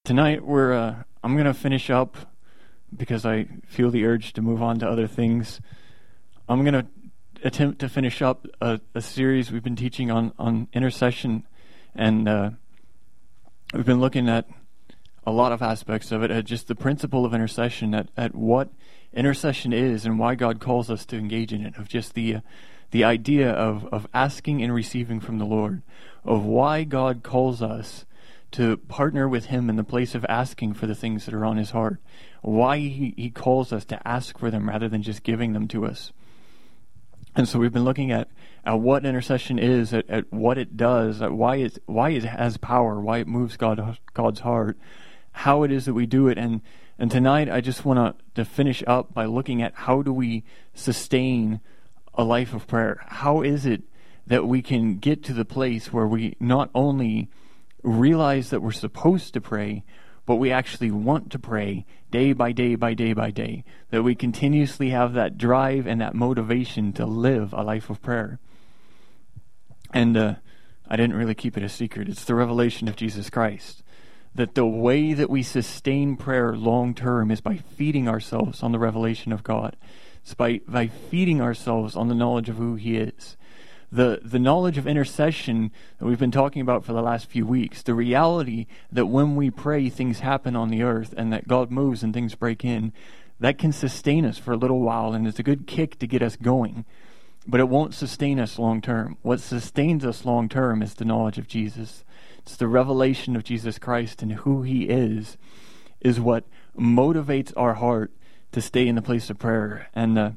tonight I'm going to finish up because I feel the urge to move on to other things. I'm going to attempt to finish up a series we've been teaching on intercession, and we've been looking at a lot of aspects of it, at just the principle of intercession, at what intercession is and why God calls us to engage in it, of just the idea of asking and receiving from the Lord, of why God calls us to partner with Him in the place of asking for the things that are on His heart, why He calls us to ask for them rather than just giving them to us. And so we've been looking at what intercession is, at what it does, at why it has power, why it moves God's heart, how it is that we do it. And tonight I just want to finish up by looking at how do we sustain a life of prayer. How is it that we can get to the place where we not only realize that we're supposed to pray, but we actually want to pray day by day by day by day, that we continuously have that drive and that motivation to live a life of prayer. And I didn't really keep it a secret. It's the revelation of Jesus Christ, that the way that we sustain prayer long term is by feeding ourselves on the revelation of God. It's by feeding ourselves on the knowledge of who He is. The knowledge of intercession that we've been talking about for the last few weeks, the reality that when we pray, things happen on the earth and that God moves and things break in, that can sustain us for a little while, and it's a good kick to get us going, but it won't sustain us long term. What sustains us long term is the knowledge of Jesus. It's the revelation of Jesus Christ and who He is what motivates our heart to stay in the place of prayer. And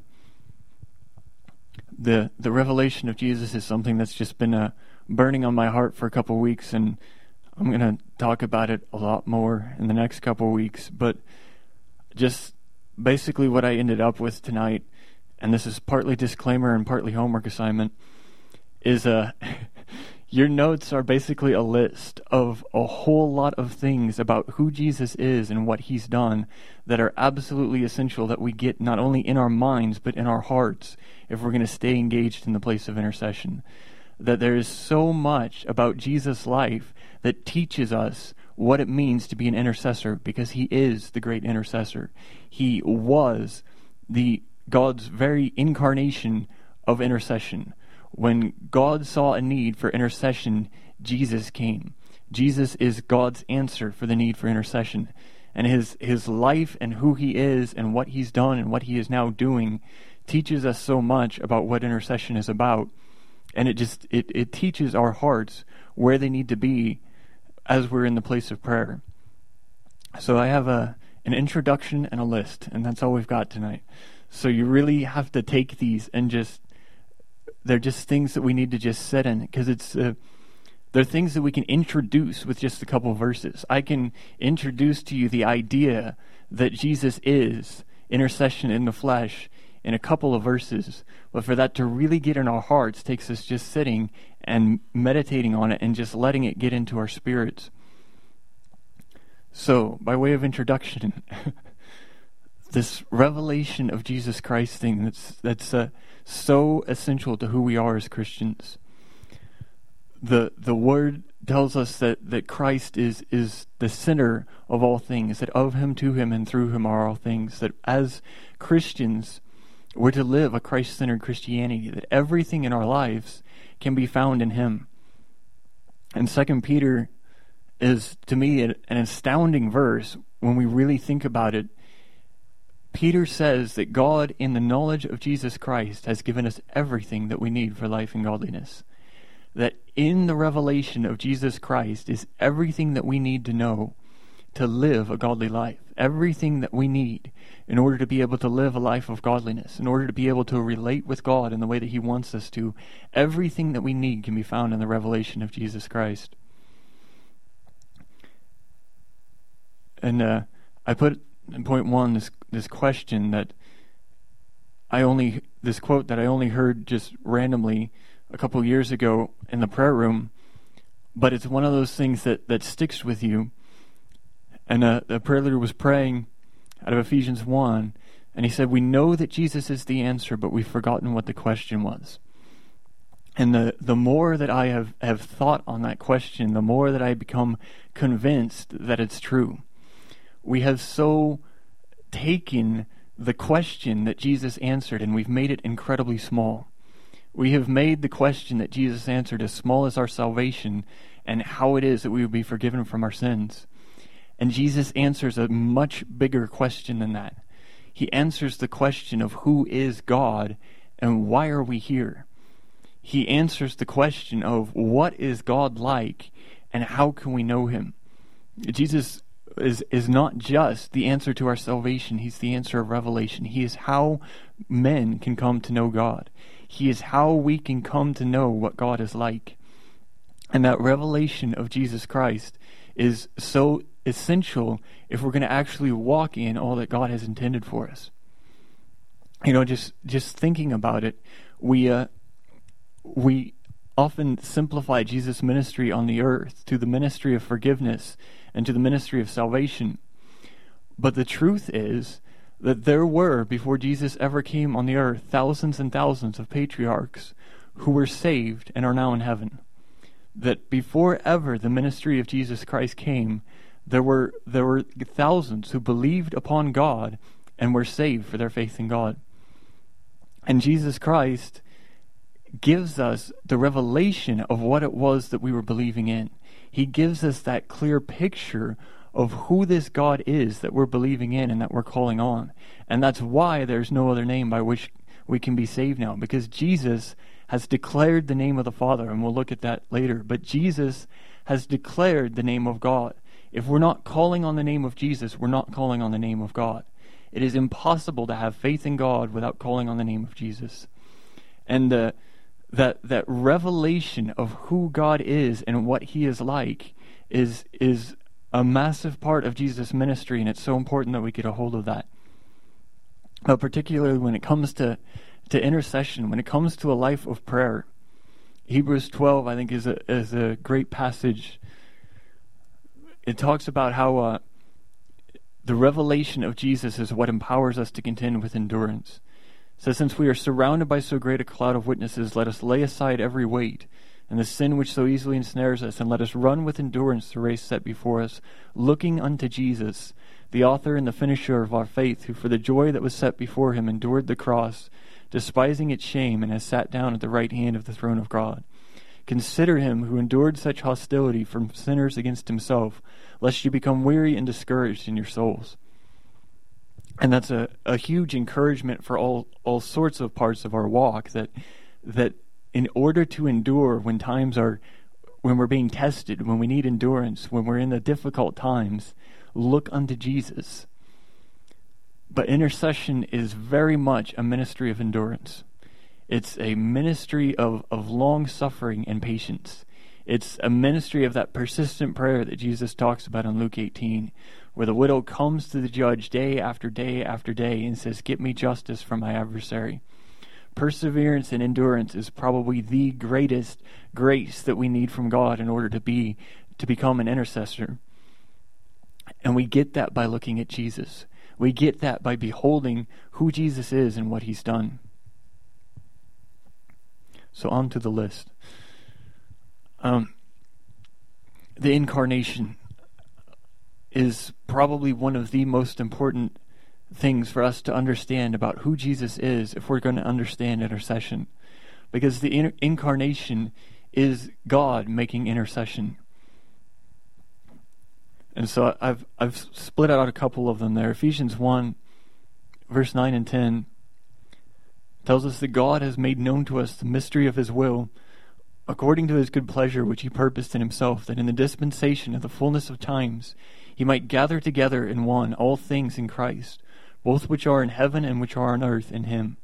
the revelation of Jesus is something that's just been burning on my heart for a couple weeks, and I'm going to talk about it a lot more in the next couple weeks. But just basically what I ended up with tonight, and this is partly disclaimer and partly homework assignment, is your notes are basically a list of a whole lot of things about who Jesus is and what He's done that are absolutely essential that we get not only in our minds but in our hearts if we're going to stay engaged in the place of intercession. That there is so much about Jesus' life that teaches us what it means to be an intercessor, because He is the great intercessor. He was God's very incarnation of intercession. When God saw a need for intercession, Jesus came. Jesus is God's answer for the need for intercession. And his life and who He is and what He's done and what He is now doing teaches us so much about what intercession is about. And it teaches our hearts where they need to be as we're in the place of prayer. So I have an introduction and a list, and that's all we've got tonight. So you really have to take these and they're just things that we need to just sit in, because they're things that we can introduce with just a couple of verses. I can introduce to you the idea that Jesus is intercession in the flesh in a couple of verses, but for that to really get in our hearts takes us just sitting and meditating on it and just letting it get into our spirits. So, by way of introduction, this revelation of Jesus Christ thing that's so essential to who we are as Christians. The Word tells us that Christ is the center of all things, that of Him, to Him, and through Him are all things, that as Christians we're to live a Christ-centered Christianity, that everything in our lives can be found in Him. And 2 Peter is, to me, an astounding verse when we really think about it. Peter says that God, in the knowledge of Jesus Christ, has given us everything that we need for life and godliness. That in the revelation of Jesus Christ is everything that we need to know to live a godly life. Everything that we need in order to be able to live a life of godliness, in order to be able to relate with God in the way that He wants us to. Everything that we need can be found in the revelation of Jesus Christ. And I put in point 1 this question this quote that I only heard just randomly a couple of years ago in the prayer room, but it's one of those things that sticks with you. And the prayer leader was praying out of Ephesians 1, and he said, "We know that Jesus is the answer, but we've forgotten what the question was." And the more that I have thought on that question, the more that I become convinced that it's true. We have so taken the question that Jesus answered and we've made it incredibly small. We have made the question that Jesus answered as small as our salvation and how it is that we will be forgiven from our sins. And Jesus answers a much bigger question than that. He answers the question of who is God and why are we here? He answers the question of what is God like and how can we know him? Jesus is not just the answer to our salvation. He's the answer of revelation. He is how men can come to know God. He is how we can come to know what God is like. And that revelation of Jesus Christ is so essential if we're going to actually walk in all that God has intended for us. Just thinking about it, we often simplify Jesus' ministry on the earth to the ministry of forgiveness and to the ministry of salvation. But the truth is that there were, before Jesus ever came on the earth, thousands and thousands of patriarchs who were saved and are now in heaven. That before ever the ministry of Jesus Christ came, there were thousands who believed upon God and were saved for their faith in God. And Jesus Christ gives us the revelation of what it was that we were believing in. He gives us that clear picture of who this God is that we're believing in and that we're calling on. And that's why there's no other name by which we can be saved now, because Jesus has declared the name of the Father, and we'll look at that later. But Jesus has declared the name of God. If we're not calling on the name of Jesus, we're not calling on the name of God. It is impossible to have faith in God without calling on the name of Jesus. And that revelation of who God is and what he is like is a massive part of Jesus' ministry, and it's so important that we get a hold of that. But particularly when it comes to intercession, when it comes to a life of prayer, Hebrews 12, I think, is a great passage. It talks about how the revelation of Jesus is what empowers us to contend with endurance. It says, since we are surrounded by so great a cloud of witnesses, let us lay aside every weight and the sin which so easily ensnares us, and let us run with endurance the race set before us, looking unto Jesus, the author and the finisher of our faith, who for the joy that was set before him endured the cross, despising its shame, and has sat down at the right hand of the throne of God. Consider him who endured such hostility from sinners against himself, lest you become weary and discouraged in your souls. And that's a huge encouragement for all sorts of parts of our walk, that in order to endure when we're being tested, when we need endurance, when we're in the difficult times, look unto Jesus. But intercession is very much a ministry of endurance. It's a ministry of long suffering and patience. It's a ministry of that persistent prayer that Jesus talks about in Luke 18, where the widow comes to the judge day after day after day and says, "Get me justice from my adversary." Perseverance and endurance is probably the greatest grace that we need from God in order to become an intercessor. And we get that by looking at Jesus. We get that by beholding who Jesus is and what he's done. So on to the list. The incarnation is probably one of the most important things for us to understand about who Jesus is if we're going to understand intercession. Because the incarnation is God making intercession. And so I've split out a couple of them there. Ephesians 1, verse 9 and 10 tells us that God has made known to us the mystery of his will, according to his good pleasure which he purposed in himself, that in the dispensation of the fullness of times he might gather together in one all things in Christ, both which are in heaven and which are on earth in him.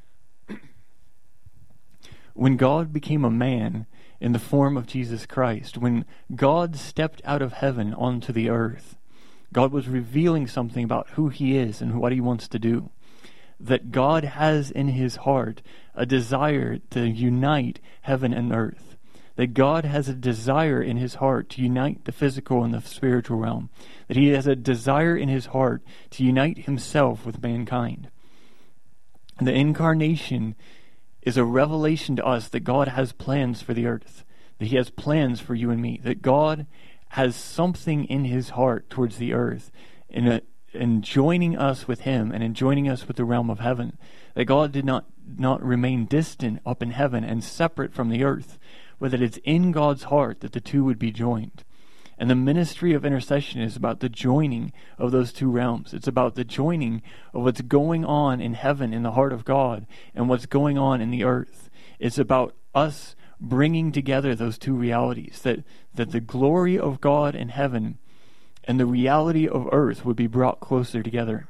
When God became a man in the form of Jesus Christ, when God stepped out of heaven onto the earth, God was revealing something about who he is and what he wants to do. That God has in his heart a desire to unite heaven and earth. That God has a desire in his heart to unite the physical and the spiritual realm. That he has a desire in his heart to unite himself with mankind. And the incarnation is a revelation to us that God has plans for the earth, that he has plans for you and me, that God has something in his heart towards the earth, in joining us with him and in joining us with the realm of heaven, that God did not remain distant up in heaven and separate from the earth, but that it's in God's heart that the two would be joined. And the ministry of intercession is about the joining of those two realms. It's about the joining of what's going on in heaven in the heart of God and what's going on in the earth. It's about us bringing together those two realities, that the glory of God in heaven and the reality of earth would be brought closer together.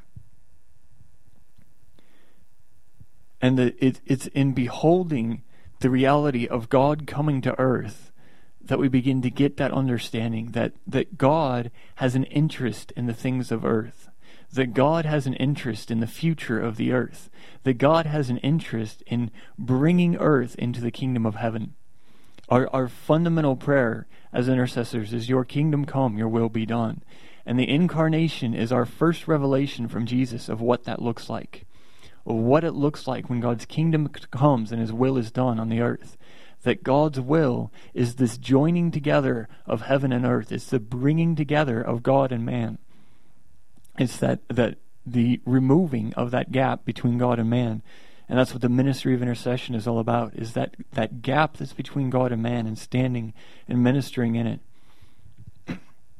And it's in beholding the reality of God coming to earth that we begin to get that understanding that God has an interest in the things of earth, that God has an interest in the future of the earth, that God has an interest in bringing earth into the kingdom of heaven. Our fundamental prayer as intercessors is, your kingdom come, your will be done. And the incarnation is our first revelation from Jesus of what that looks like, of what it looks like when God's kingdom comes and his will is done on the earth. That God's will is this joining together of heaven and earth. It's the bringing together of God and man. It's that the removing of that gap between God and man. And that's what the ministry of intercession is all about, is that gap that's between God and man, and standing and ministering in it.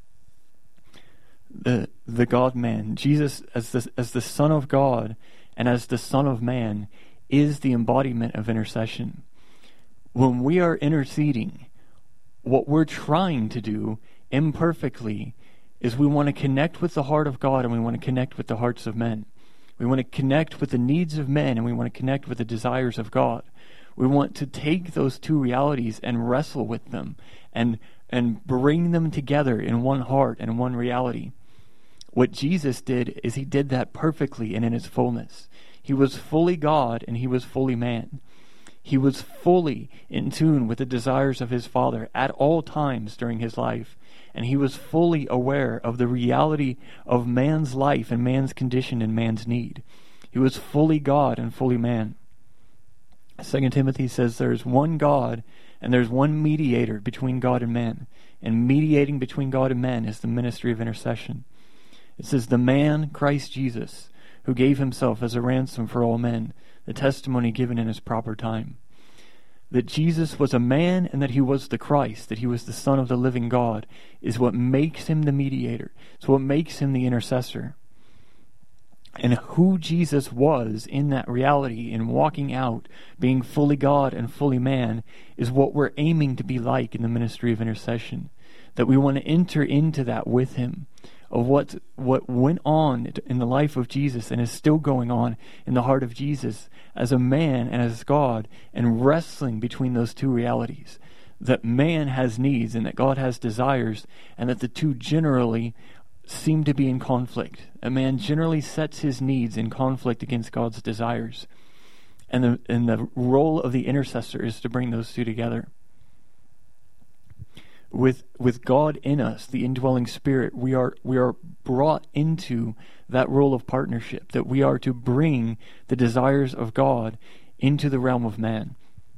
The God-man, Jesus as the Son of God and as the Son of Man, is the embodiment of intercession. When we are interceding, what we're trying to do imperfectly is we want to connect with the heart of God and we want to connect with the hearts of men. We want to connect with the needs of men and we want to connect with the desires of God. We want to take those two realities and wrestle with them and bring them together in one heart and one reality. What Jesus did is he did that perfectly and in his fullness. He was fully God and he was fully man. He was fully in tune with the desires of his Father at all times during his life, and he was fully aware of the reality of man's life and man's condition and man's need. He was fully God and fully man. 2 Timothy says there's one God and there's one mediator between God and man, and mediating between God and man is the ministry of intercession. It says the man, Christ Jesus, who gave himself as a ransom for all men, the testimony given in his proper time. That Jesus was a man and that he was the Christ, that he was the Son of the living God, is what makes him the mediator. It's what makes him the intercessor. And who Jesus was in that reality, in walking out, being fully God and fully man, is what we're aiming to be like in the ministry of intercession. That we want to enter into that with him, of what went on in the life of Jesus and is still going on in the heart of Jesus as a man and as God, and wrestling between those two realities. That man has needs and that God has desires, and that the two generally seem to be in conflict. A man generally sets his needs in conflict against God's desires. And the role of the intercessor is to bring those two together. With God in us, the indwelling Spirit, we are brought into that role of partnership, that we are to bring the desires of God into the realm of man.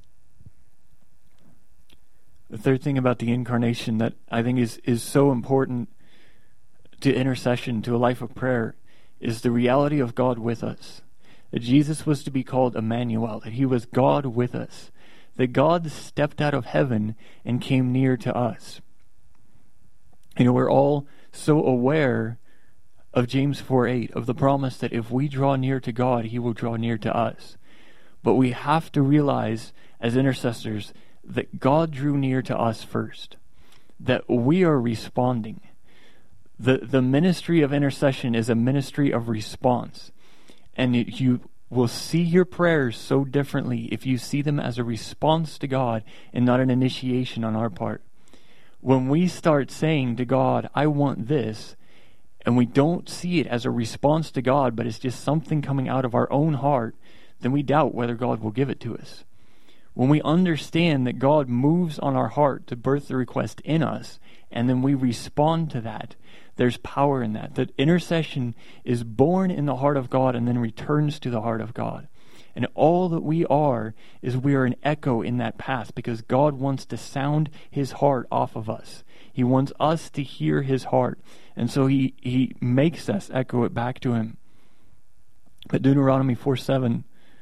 The third thing about the incarnation that I think is so important to intercession, to a life of prayer, is the reality of God with us. That Jesus was to be called Emmanuel, that he was God with us. That God stepped out of heaven and came near to us. You know, we're all so aware of James 4:8, of the promise that if we draw near to God, he will draw near to us. But we have to realize as intercessors that God drew near to us first, that we are responding. The ministry of intercession is a ministry of response. And you will see your prayers so differently if you see them as a response to God and not an initiation on our part. When we start saying to God, I want this, and we don't see it as a response to God, but it's just something coming out of our own heart, then we doubt whether God will give it to us. When we understand that God moves on our heart to birth the request in us, and then we respond to that, there's power in that. That intercession is born in the heart of God and then returns to the heart of God. And all that we are is we are an echo in that past, because God wants to sound his heart off of us. He wants us to hear his heart. And so he makes us echo it back to him. But Deuteronomy 4:7,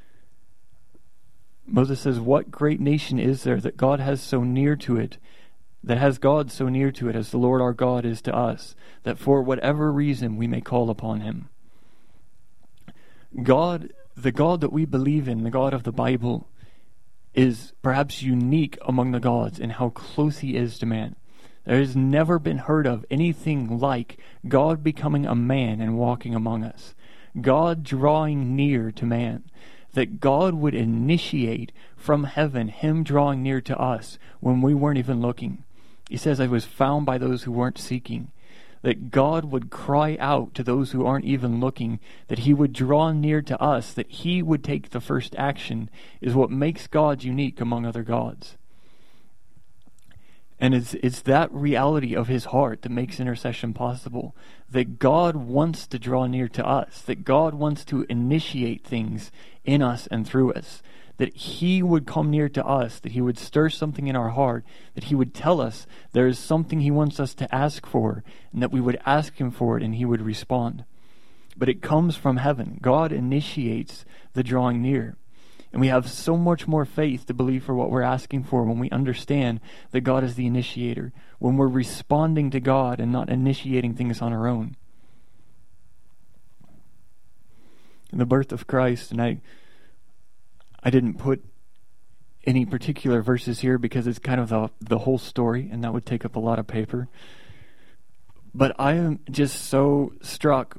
Moses says, "What great nation is there that God has so near to it, that has God so near to it as the Lord our God is to us, that for whatever reason we may call upon him." God, the God that we believe in, the God of the Bible, is perhaps unique among the gods in how close he is to man. There has never been heard of anything like God becoming a man and walking among us. God drawing near to man. That God would initiate from heaven him drawing near to us when we weren't even looking. He says, "I was found by those who weren't seeking." That God would cry out to those who aren't even looking, that he would draw near to us, that he would take the first action, is what makes God unique among other gods. And it's that reality of his heart that makes intercession possible. That God wants to draw near to us. That God wants to initiate things in us and through us. That he would come near to us. That he would stir something in our heart. That he would tell us there is something he wants us to ask for. And that we would ask him for it and he would respond. But it comes from heaven. God initiates the drawing near. And we have so much more faith to believe for what we're asking for when we understand that God is the initiator, when we're responding to God and not initiating things on our own. In the birth of Christ, and I didn't put any particular verses here because it's kind of the whole story, and that would take up a lot of paper. But I am just so struck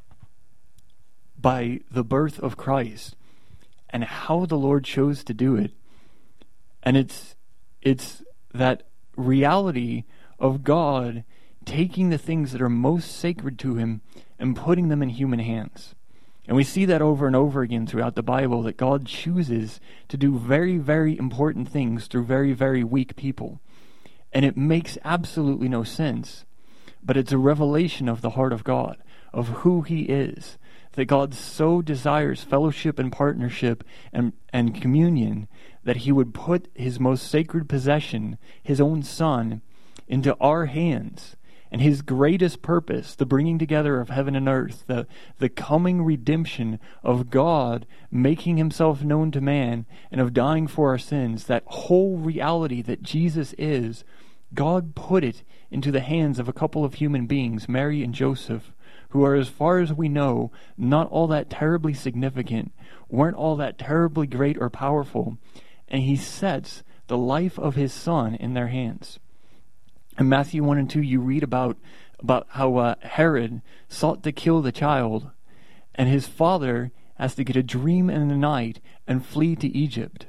by the birth of Christ and how the Lord chose to do it. And it's that reality of God taking the things that are most sacred to him and putting them in human hands. And we see that over and over again throughout the Bible, that God chooses to do very, very important things through very, very weak people. And it makes absolutely no sense. But it's a revelation of the heart of God, of who he is. That God so desires fellowship and partnership and communion that he would put his most sacred possession, his own Son, into our hands. And his greatest purpose, the bringing together of heaven and earth, the coming redemption of God making himself known to man and of dying for our sins, that whole reality that Jesus is, God put it into the hands of a couple of human beings, Mary and Joseph, who are, as far as we know, not all that terribly significant, weren't all that terribly great or powerful, and he sets the life of his Son in their hands. In Matthew 1 and 2, you read about how Herod sought to kill the child, and his father has to get a dream in the night and flee to Egypt.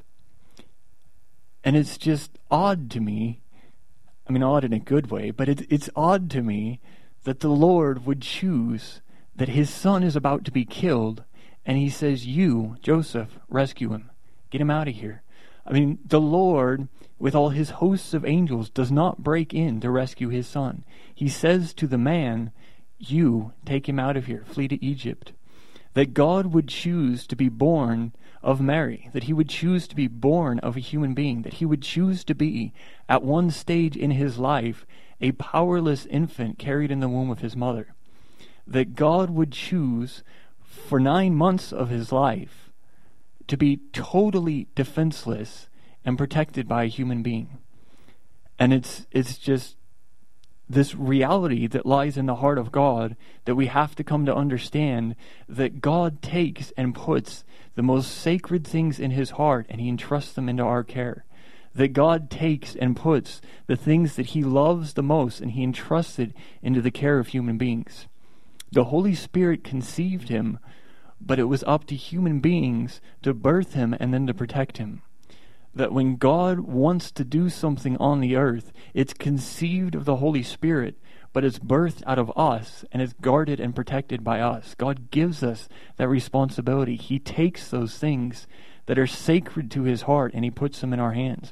And it's just odd to me, I mean odd in a good way, but it's odd to me that the Lord would choose that his son is about to be killed, and he says, "You, Joseph, rescue him. Get him out of here." I mean, the Lord, with all his hosts of angels, does not break in to rescue his son. He says to the man, "You, take him out of here. Flee to Egypt." That God would choose to be born of Mary, that he would choose to be born of a human being, that he would choose to be, at one stage in his life, a powerless infant carried in the womb of his mother. That God would choose for 9 months of his life to be totally defenseless and protected by a human being. And it's just this reality that lies in the heart of God that we have to come to understand, that God takes and puts the most sacred things in his heart and he entrusts them into our care. That God takes and puts the things that he loves the most and he entrusts it into the care of human beings. The Holy Spirit conceived him, but it was up to human beings to birth him and then to protect him. That when God wants to do something on the earth, it's conceived of the Holy Spirit, but it's birthed out of us and it's guarded and protected by us. God gives us that responsibility. He takes those things that are sacred to his heart and he puts them in our hands.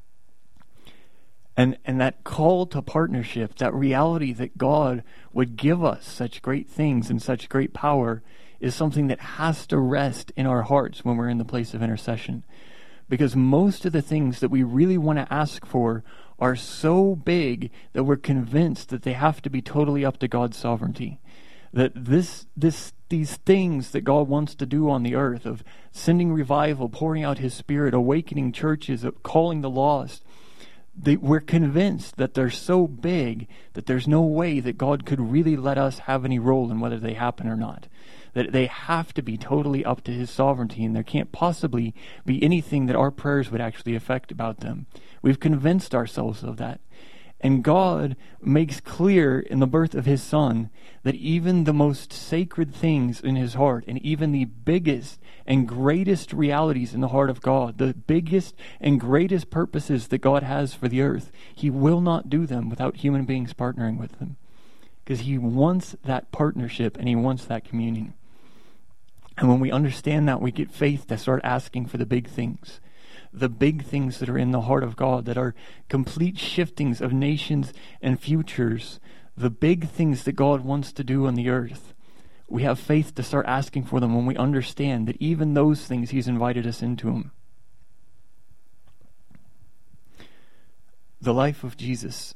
And that call to partnership, that reality that God would give us such great things and such great power, is something that has to rest in our hearts when we're in the place of intercession. Because most of the things that we really want to ask for are so big that we're convinced that they have to be totally up to God's sovereignty. That these things that God wants to do on the earth, of sending revival, pouring out His Spirit, awakening churches, calling the lost, we're convinced that they're so big that there's no way that God could really let us have any role in whether they happen or not. That they have to be totally up to His sovereignty, and there can't possibly be anything that our prayers would actually affect about them. We've convinced ourselves of that. And God makes clear in the birth of His Son that even the most sacred things in His heart, and even the biggest and greatest realities in the heart of God, the biggest and greatest purposes that God has for the earth, He will not do them without human beings partnering with them. Because He wants that partnership and He wants that communion. And when we understand that, we get faith to start asking for the big things that are in the heart of God, that are complete shiftings of nations and futures, the big things that God wants to do on the earth. We have faith to start asking for them when we understand that even those things He's invited us into them. The life of Jesus.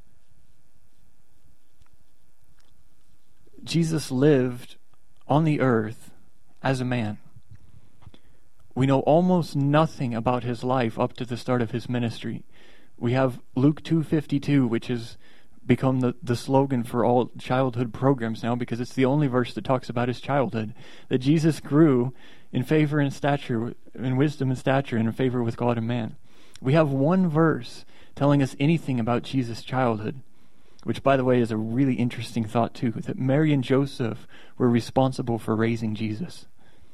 Jesus lived on the earth as a man. We know almost nothing about His life up to the start of His ministry. We have Luke 2:52, which has become the slogan for all childhood programs now, because it's the only verse that talks about His childhood. That Jesus grew in favor and stature, in wisdom and stature, and in favor with God and man. We have one verse telling us anything about Jesus' childhood, which, by the way, is a really interesting thought too, that Mary and Joseph were responsible for raising Jesus.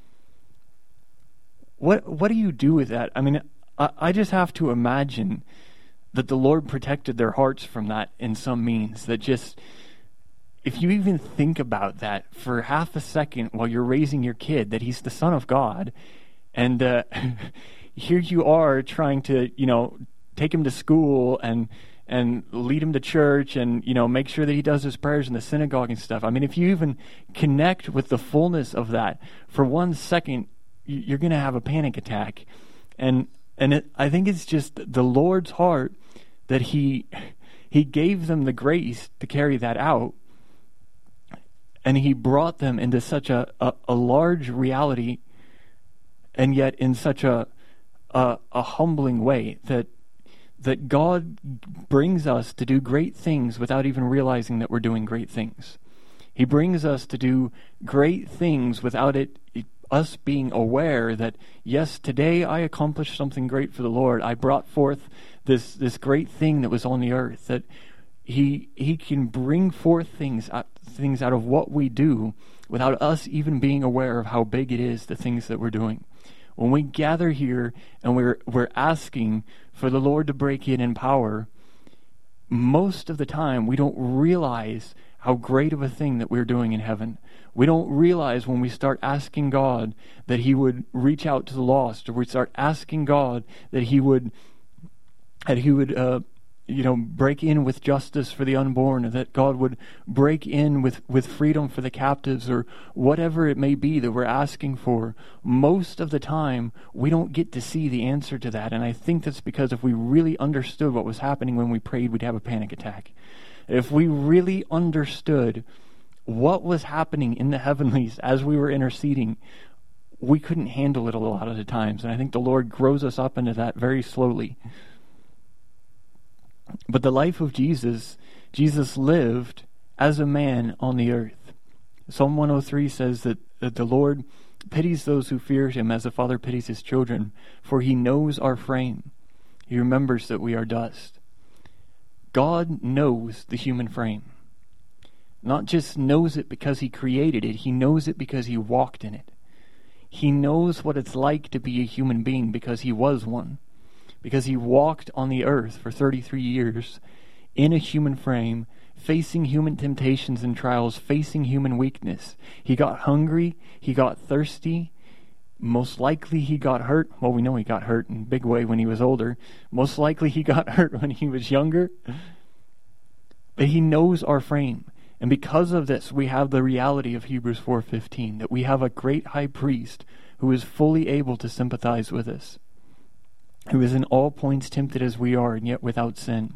What do you do with that? I mean, I just have to imagine that the Lord protected their hearts from that in some means. That just, if you even think about that for half a second while you're raising your kid, that He's the Son of God, and here you are trying to, take him to school and lead him to church and, make sure that he does his prayers in the synagogue and stuff. I mean, if you even connect with the fullness of that for 1 second, you're going to have a panic attack. And I think it's just the Lord's heart that He gave them the grace to carry that out. And He brought them into such a large reality, and yet in such a humbling way, that God brings us to do great things without even realizing that we're doing great things. He brings us to do great things without us being aware that, yes, today I accomplished something great for the Lord. I brought forth this great thing that was on the earth. That He can bring forth things out of what we do without us even being aware of how big it is, the things that we're doing. When we gather here and we're asking for the Lord to break in power, most of the time we don't realize how great of a thing that we're doing in heaven. We don't realize when we start asking God that He would reach out to the lost, or we start asking God that He would break in with justice for the unborn, or that God would break in with freedom for the captives, or whatever it may be that we're asking for. Most of the time, we don't get to see the answer to that. And I think that's because if we really understood what was happening when we prayed, we'd have a panic attack. If we really understood what was happening in the heavenlies as we were interceding, we couldn't handle it a lot of the times. And I think the Lord grows us up into that very slowly. But the life of Jesus lived as a man on the earth. Psalm 103 says that the Lord pities those who fear Him as a father pities his children, for He knows our frame. He remembers that we are dust. God knows the human frame. Not just knows it because He created it, He knows it because He walked in it. He knows what it's like to be a human being because He was one. Because He walked on the earth for 33 years in a human frame, facing human temptations and trials, facing human weakness. He got hungry, He got thirsty, most likely He got hurt. Well, we know He got hurt in a big way when He was older. Most likely He got hurt when He was younger. But He knows our frame. And because of this, we have the reality of Hebrews 4:15, that we have a great high priest who is fully able to sympathize with us, who is in all points tempted as we are, and yet without sin.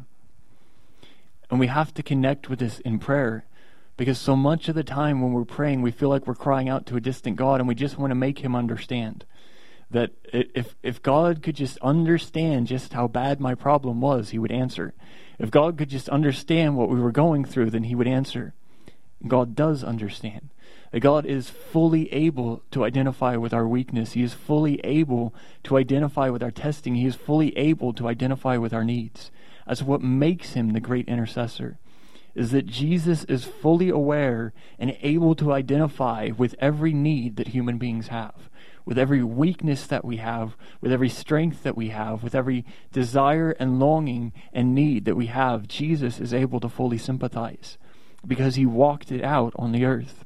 And we have to connect with this in prayer, because so much of the time when we're praying, we feel like we're crying out to a distant God, and we just want to make him understand. That if God could just understand just how bad my problem was, he would answer. If God could just understand what we were going through, then he would answer. God does understand. That God is fully able to identify with our weakness. He is fully able to identify with our testing. He is fully able to identify with our needs. That's what makes him the great intercessor, is that Jesus is fully aware and able to identify with every need that human beings have, with every weakness that we have, with every strength that we have, with every desire and longing and need that we have. Jesus is able to fully sympathize because he walked it out on the earth.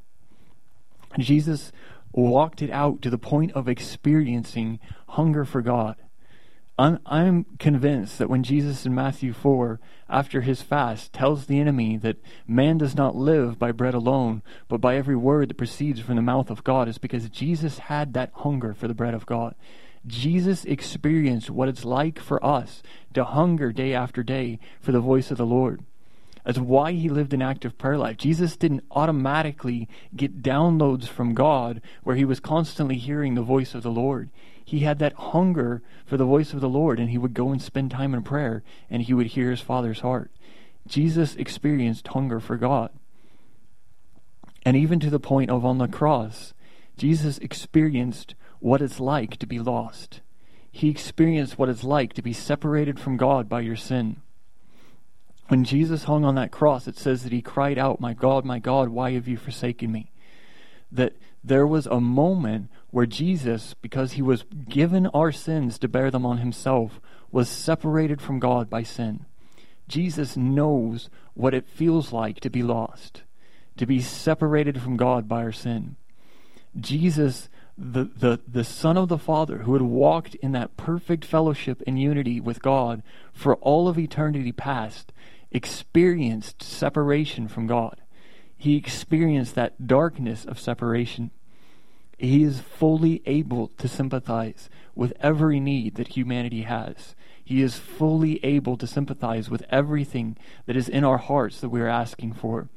Jesus walked it out to the point of experiencing hunger for God. I'm convinced that when Jesus in Matthew 4, after his fast, tells the enemy that man does not live by bread alone, but by every word that proceeds from the mouth of God, is because Jesus had that hunger for the bread of God. Jesus experienced what it's like for us to hunger day after day for the voice of the Lord. That's why he lived an active prayer life. Jesus didn't automatically get downloads from God where he was constantly hearing the voice of the Lord. He had that hunger for the voice of the Lord, and he would go and spend time in prayer, and he would hear his Father's heart. Jesus experienced hunger for God. And even to the point of on the cross, Jesus experienced what it's like to be lost. He experienced what it's like to be separated from God by your sin. When Jesus hung on that cross, it says that he cried out, my God, why have you forsaken me?" That there was a moment where Jesus, because he was given our sins to bear them on himself, was separated from God by sin. Jesus knows what it feels like to be lost, to be separated from God by our sin. Jesus, the Son of the Father, who had walked in that perfect fellowship and unity with God for all of eternity past, experienced separation from God. He experienced that darkness of separation. He is fully able to sympathize with every need that humanity has. He is fully able to sympathize with everything that is in our hearts that we are asking for.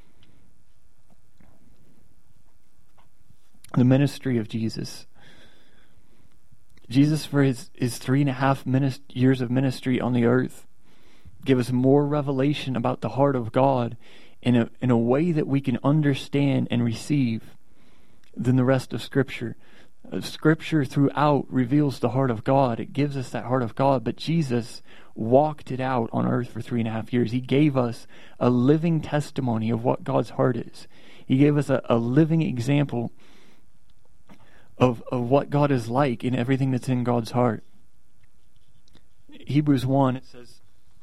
The ministry of Jesus. Jesus, for his 3.5 years of ministry on the earth, gave us more revelation about the heart of God in a way that we can understand and receive than the rest of Scripture. Scripture throughout reveals the heart of God. It gives us that heart of God, but Jesus walked it out on earth for 3.5 years. He gave us a living testimony of what God's heart is. He gave us a living example of what God is like in everything that's in God's heart. Hebrews 1, it says,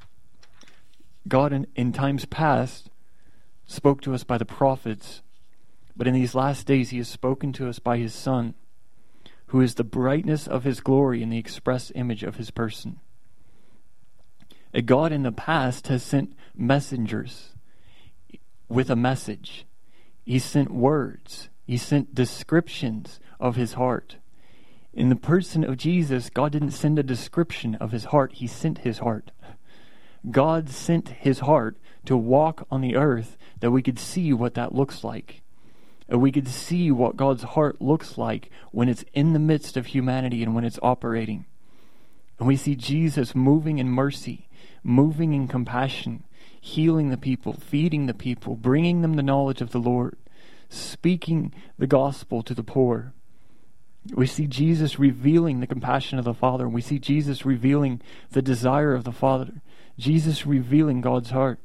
God in times past spoke to us by the prophets, but in these last days he has spoken to us by his Son, who is the brightness of his glory and the express image of his person. God in the past has sent messengers with a message. He sent words. He sent descriptions of his heart. In the person of Jesus, God didn't send a description of his heart. He sent his heart. God sent his heart to walk on the earth that we could see what that looks like. And we could see what God's heart looks like when it's in the midst of humanity and when it's operating. And we see Jesus moving in mercy, moving in compassion, healing the people, feeding the people, bringing them the knowledge of the Lord, speaking the gospel to the poor. We see Jesus revealing the compassion of the Father, and we see Jesus revealing the desire of the Father. Jesus revealing God's heart.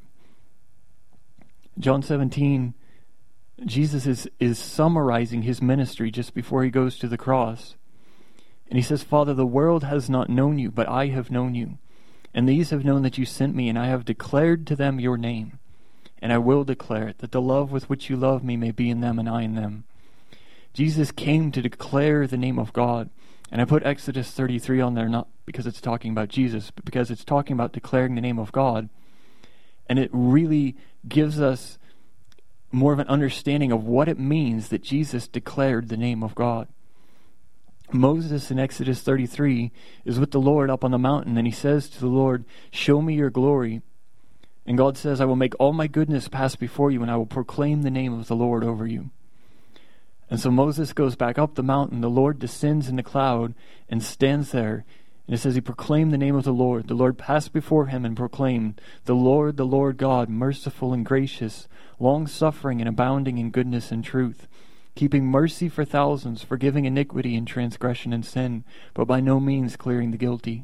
John 17, Jesus is summarizing his ministry just before he goes to the cross. And he says, "Father, the world has not known you, but I have known you. And these have known that you sent me, and I have declared to them your name. And I will declare it, that the love with which you love me may be in them and I in them." Jesus came to declare the name of God. And I put Exodus 33 on there, not because it's talking about Jesus, but because it's talking about declaring the name of God. And it really gives us more of an understanding of what it means that Jesus declared the name of God. Moses in Exodus 33 is with the Lord up on the mountain, and he says to the Lord, "Show me your glory." And God says, "I will make all my goodness pass before you, and I will proclaim the name of the Lord over you." And so Moses goes back up the mountain. The Lord descends in the cloud and stands there. And it says he proclaimed the name of the Lord. The Lord passed before him and proclaimed, the Lord God, merciful and gracious, long-suffering and abounding in goodness and truth, keeping mercy for thousands, forgiving iniquity and transgression and sin, but by no means clearing the guilty."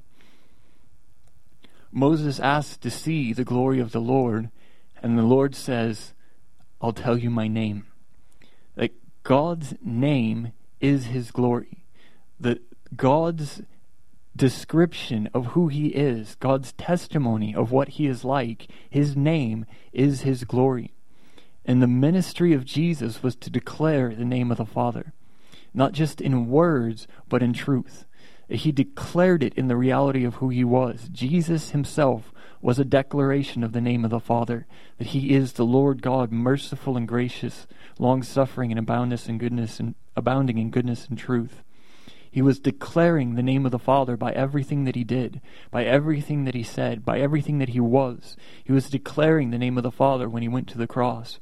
Moses asks to see the glory of the Lord, and the Lord says, "I'll tell you my name." Like, God's name is his glory. God's description of who he is, God's testimony of what he is like, his name is his glory. And the ministry of Jesus was to declare the name of the Father, not just in words, but in truth. He declared it in the reality of who he was. Jesus himself was a declaration of the name of the Father, that he is the Lord God, merciful and gracious, long-suffering and abounding in goodness and truth. He was declaring the name of the Father by everything that he did, by everything that he said, by everything that he was. He was declaring the name of the Father when he went to the cross.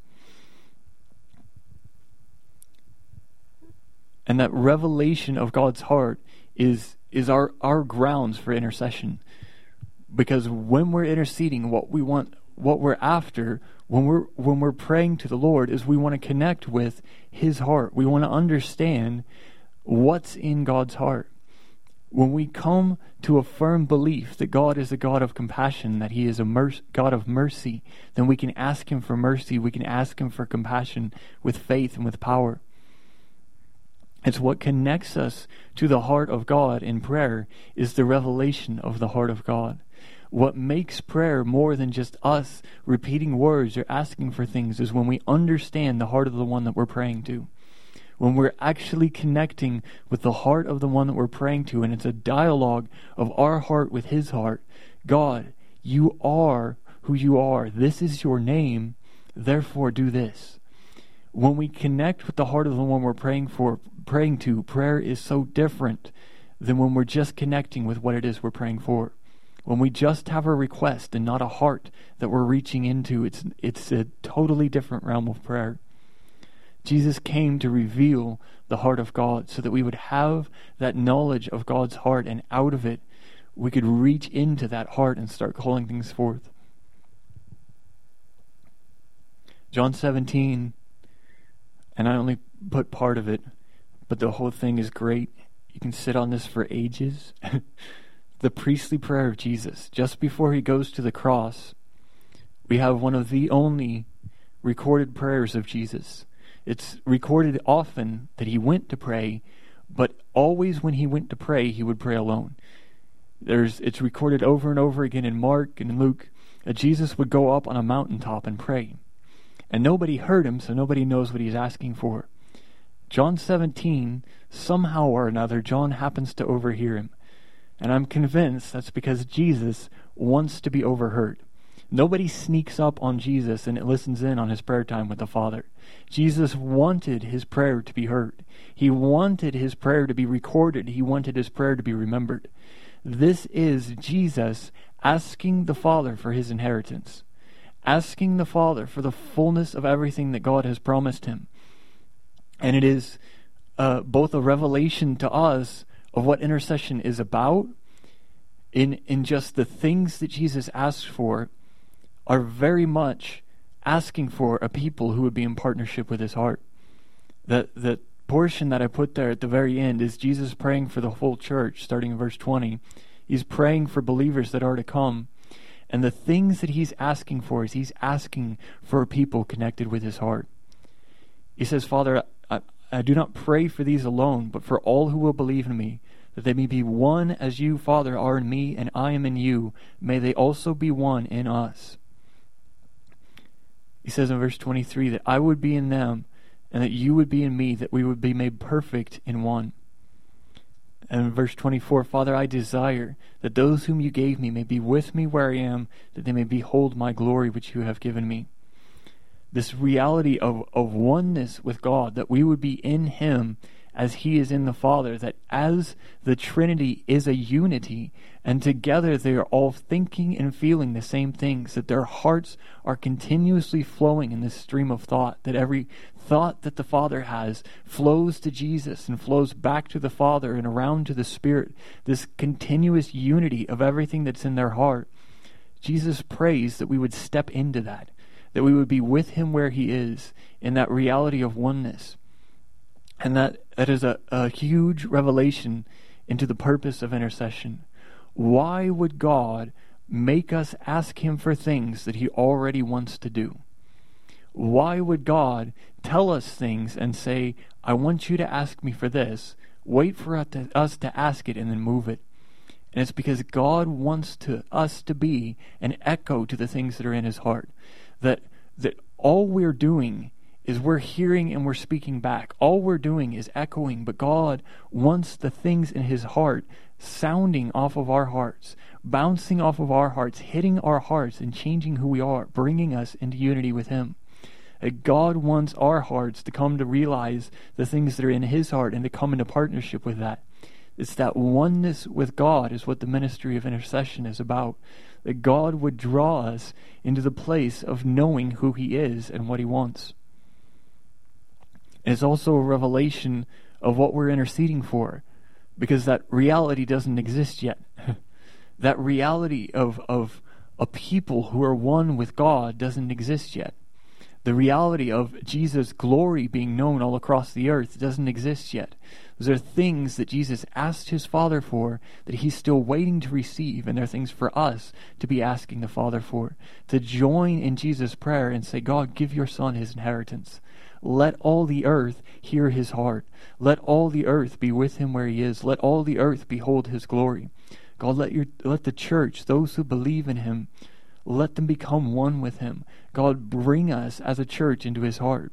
And that revelation of God's heart is our grounds for intercession. Because when we're interceding, what we want, what we're after, when we're praying to the Lord, is we want to connect with his heart. We want to understand what's in God's heart. When we come to a firm belief that God is a God of compassion, that he is a God of mercy, then we can ask him for mercy, we can ask him for compassion with faith and with power. It's what connects us to the heart of God in prayer is the revelation of the heart of God. What makes prayer more than just us repeating words or asking for things is when we understand the heart of the one that we're praying to. When we're actually connecting with the heart of the one that we're praying to, and it's a dialogue of our heart with his heart. God, you are who you are. This is your name. Therefore, do this. When we connect with the heart of the one we're praying to, prayer is so different than when we're just connecting with what it is we're praying for. When we just have a request and not a heart that we're reaching into, it's a totally different realm of prayer. Jesus came to reveal the heart of God so that we would have that knowledge of God's heart, and out of it, we could reach into that heart and start calling things forth. John 17, and I only put part of it, but the whole thing is great. You can sit on this for ages. The priestly prayer of Jesus, just before he goes to the cross, we have one of the only recorded prayers of Jesus. It's recorded often that he went to pray, but always when he went to pray, he would pray alone. It's recorded over and over again in Mark and in Luke that Jesus would go up on a mountaintop and pray. And nobody heard him, so nobody knows what he's asking for. John 17, somehow or another, John happens to overhear him. And I'm convinced that's because Jesus wants to be overheard. Nobody sneaks up on Jesus and listens in on his prayer time with the Father. Jesus wanted his prayer to be heard. He wanted his prayer to be recorded. He wanted his prayer to be remembered. This is Jesus asking the Father for his inheritance, asking the Father for the fullness of everything that God has promised him. And it is both a revelation to us of what intercession is about, in just the things that Jesus asks for are very much asking for a people who would be in partnership with his heart. The portion that I put there at the very end is Jesus praying for the whole church, starting in verse 20. He's praying for believers that are to come. And the things that he's asking for is he's asking for a people connected with his heart. He says, Father, I do not pray for these alone, but for all who will believe in me, that they may be one as you, Father, are in me, and I am in you. May they also be one in us. He says in verse 23 that I would be in them, and that you would be in me, that we would be made perfect in one. And in verse 24, Father, I desire that those whom you gave me may be with me where I am, that they may behold my glory which you have given me. this reality of oneness with God, that we would be in him as he is in the Father, that as the Trinity is a unity, and together they are all thinking and feeling the same things, that their hearts are continuously flowing in this stream of thought, that every thought that the Father has flows to Jesus and flows back to the Father and around to the Spirit, this continuous unity of everything that's in their heart. Jesus prays that we would step into that we would be with him where he is, in that reality of oneness. And that is a huge revelation into the purpose of intercession. Why would God make us ask him for things that he already wants to do? Why would God tell us things and say, I want you to ask me for this, wait for us to ask it and then move it? And it's because God wants us to be an echo to the things that are in his heart. That all we're doing is we're hearing and we're speaking back. All we're doing is echoing, but God wants the things in his heart sounding off of our hearts, bouncing off of our hearts, hitting our hearts and changing who we are, bringing us into unity with him. God wants our hearts to come to realize the things that are in his heart and to come into partnership with that. It's that oneness with God is what the ministry of intercession is about. That God would draw us into the place of knowing who he is and what he wants. And it's also a revelation of what we're interceding for, because that reality doesn't exist yet. That reality of a people who are one with God doesn't exist yet. The reality of Jesus' glory being known all across the earth doesn't exist yet. Those are things that Jesus asked his Father for, that he's still waiting to receive, and they're things for us to be asking the Father for. To join in Jesus' prayer and say, God, give your Son his inheritance. Let all the earth hear his heart. Let all the earth be with him where he is. Let all the earth behold his glory. God, let the church, those who believe in him, let them become one with him. God, bring us as a church into his heart.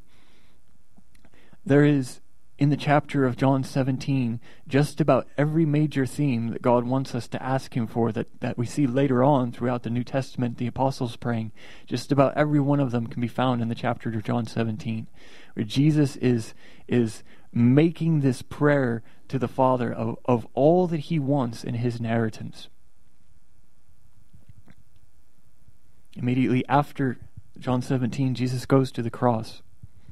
There is, in the chapter of John 17, just about every major theme that God wants us to ask him for, that we see later on throughout the New Testament, the apostles praying. Just about every one of them can be found in the chapter of John 17, where Jesus is making this prayer to the Father of all that he wants in his inheritance. Immediately after John 17, Jesus goes to the cross.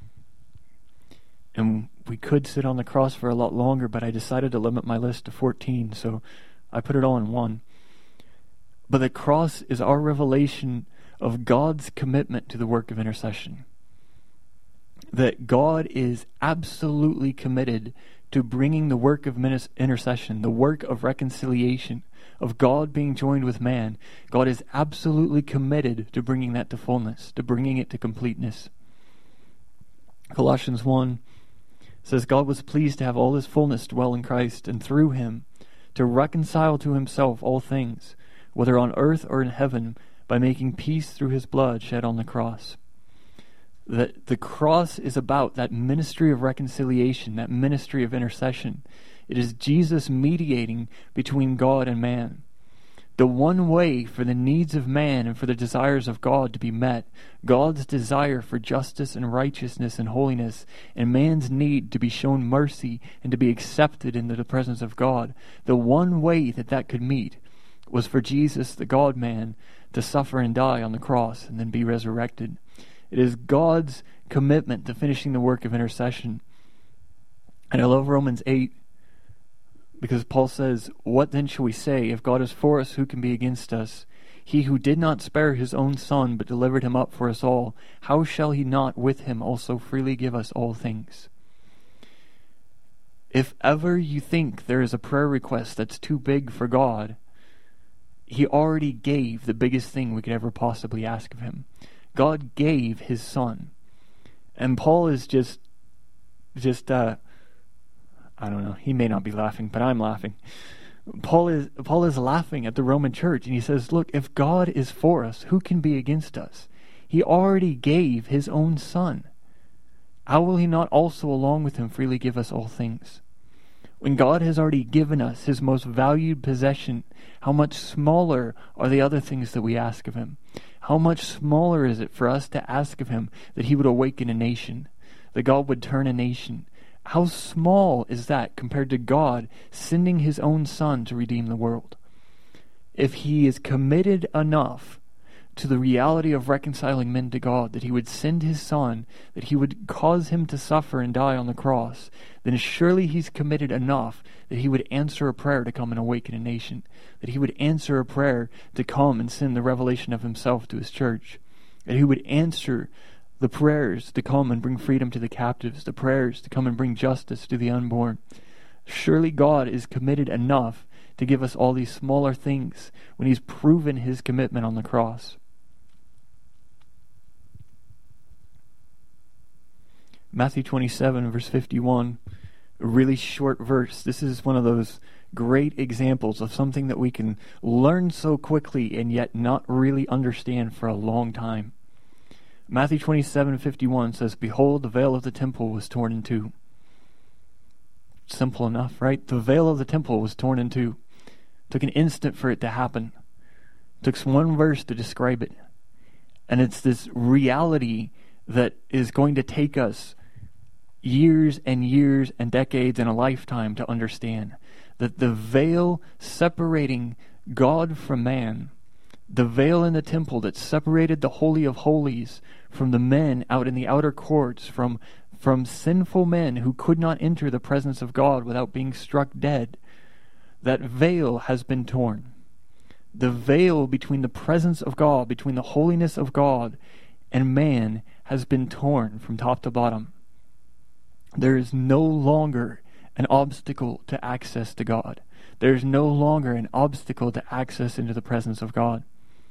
And we could sit on the cross for a lot longer, but I decided to limit my list to 14, so I put it all in one. But the cross is our revelation of God's commitment to the work of intercession. That God is absolutely committed to bringing the work of intercession, the work of reconciliation, of God being joined with man. God is absolutely committed to bringing that to fullness, to bringing it to completeness. Colossians 1 says, God was pleased to have all his fullness dwell in Christ, and through him to reconcile to himself all things, whether on earth or in heaven, by making peace through his blood shed on the cross. That the cross is about that ministry of reconciliation, that ministry of intercession. It is Jesus mediating between God and man. The one way for the needs of man and for the desires of God to be met, God's desire for justice and righteousness and holiness, and man's need to be shown mercy and to be accepted into the presence of God, the one way that could meet was for Jesus, the God-man, to suffer and die on the cross and then be resurrected. It is God's commitment to finishing the work of intercession. And I love Romans 8, because Paul says, what then shall we say? If God is for us, who can be against us? He who did not spare his own Son, but delivered him up for us all, how shall he not with him also freely give us all things? If ever you think there is a prayer request that's too big for God, he already gave the biggest thing we could ever possibly ask of him. God gave his Son. And Paul is just I don't know, he may not be laughing, but I'm laughing. Paul is laughing at the Roman church, and he says, look, if God is for us, who can be against us? He already gave his own Son. How will he not also along with him freely give us all things? When God has already given us his most valued possession, how much smaller are the other things that we ask of him? how much smaller is it for us to ask of him that he would awaken a nation, that God would turn a nation? How small is that compared to God sending his own Son to redeem the world? If he is committed enough to the reality of reconciling men to God, that he would send his Son, that he would cause him to suffer and die on the cross, then surely he's committed enough that he would answer a prayer to come and awaken a nation, that he would answer a prayer to come and send the revelation of himself to his church, that he would answer the prayers to come and bring freedom to the captives, the prayers to come and bring justice to the unborn. Surely God is committed enough to give us all these smaller things when he's proven his commitment on the cross. Matthew 27, verse 51, a really short verse. This is one of those great examples of something that we can learn so quickly and yet not really understand for a long time. Matthew 27:51 says, "Behold, the veil of the temple was torn in two." Simple enough, right? The veil of the temple was torn in two. Took an instant for it to happen. Took one verse to describe it. And it's this reality that is going to take us years and years and decades and a lifetime to understand. That the veil separating God from man, the veil in the temple that separated the Holy of Holies from the men out in the outer courts, from sinful men who could not enter the presence of God without being struck dead, that veil has been torn. The veil between the presence of God, between the holiness of God and man, has been torn from top to bottom. There is no longer an obstacle to access to God. There is no longer an obstacle to access into the presence of God.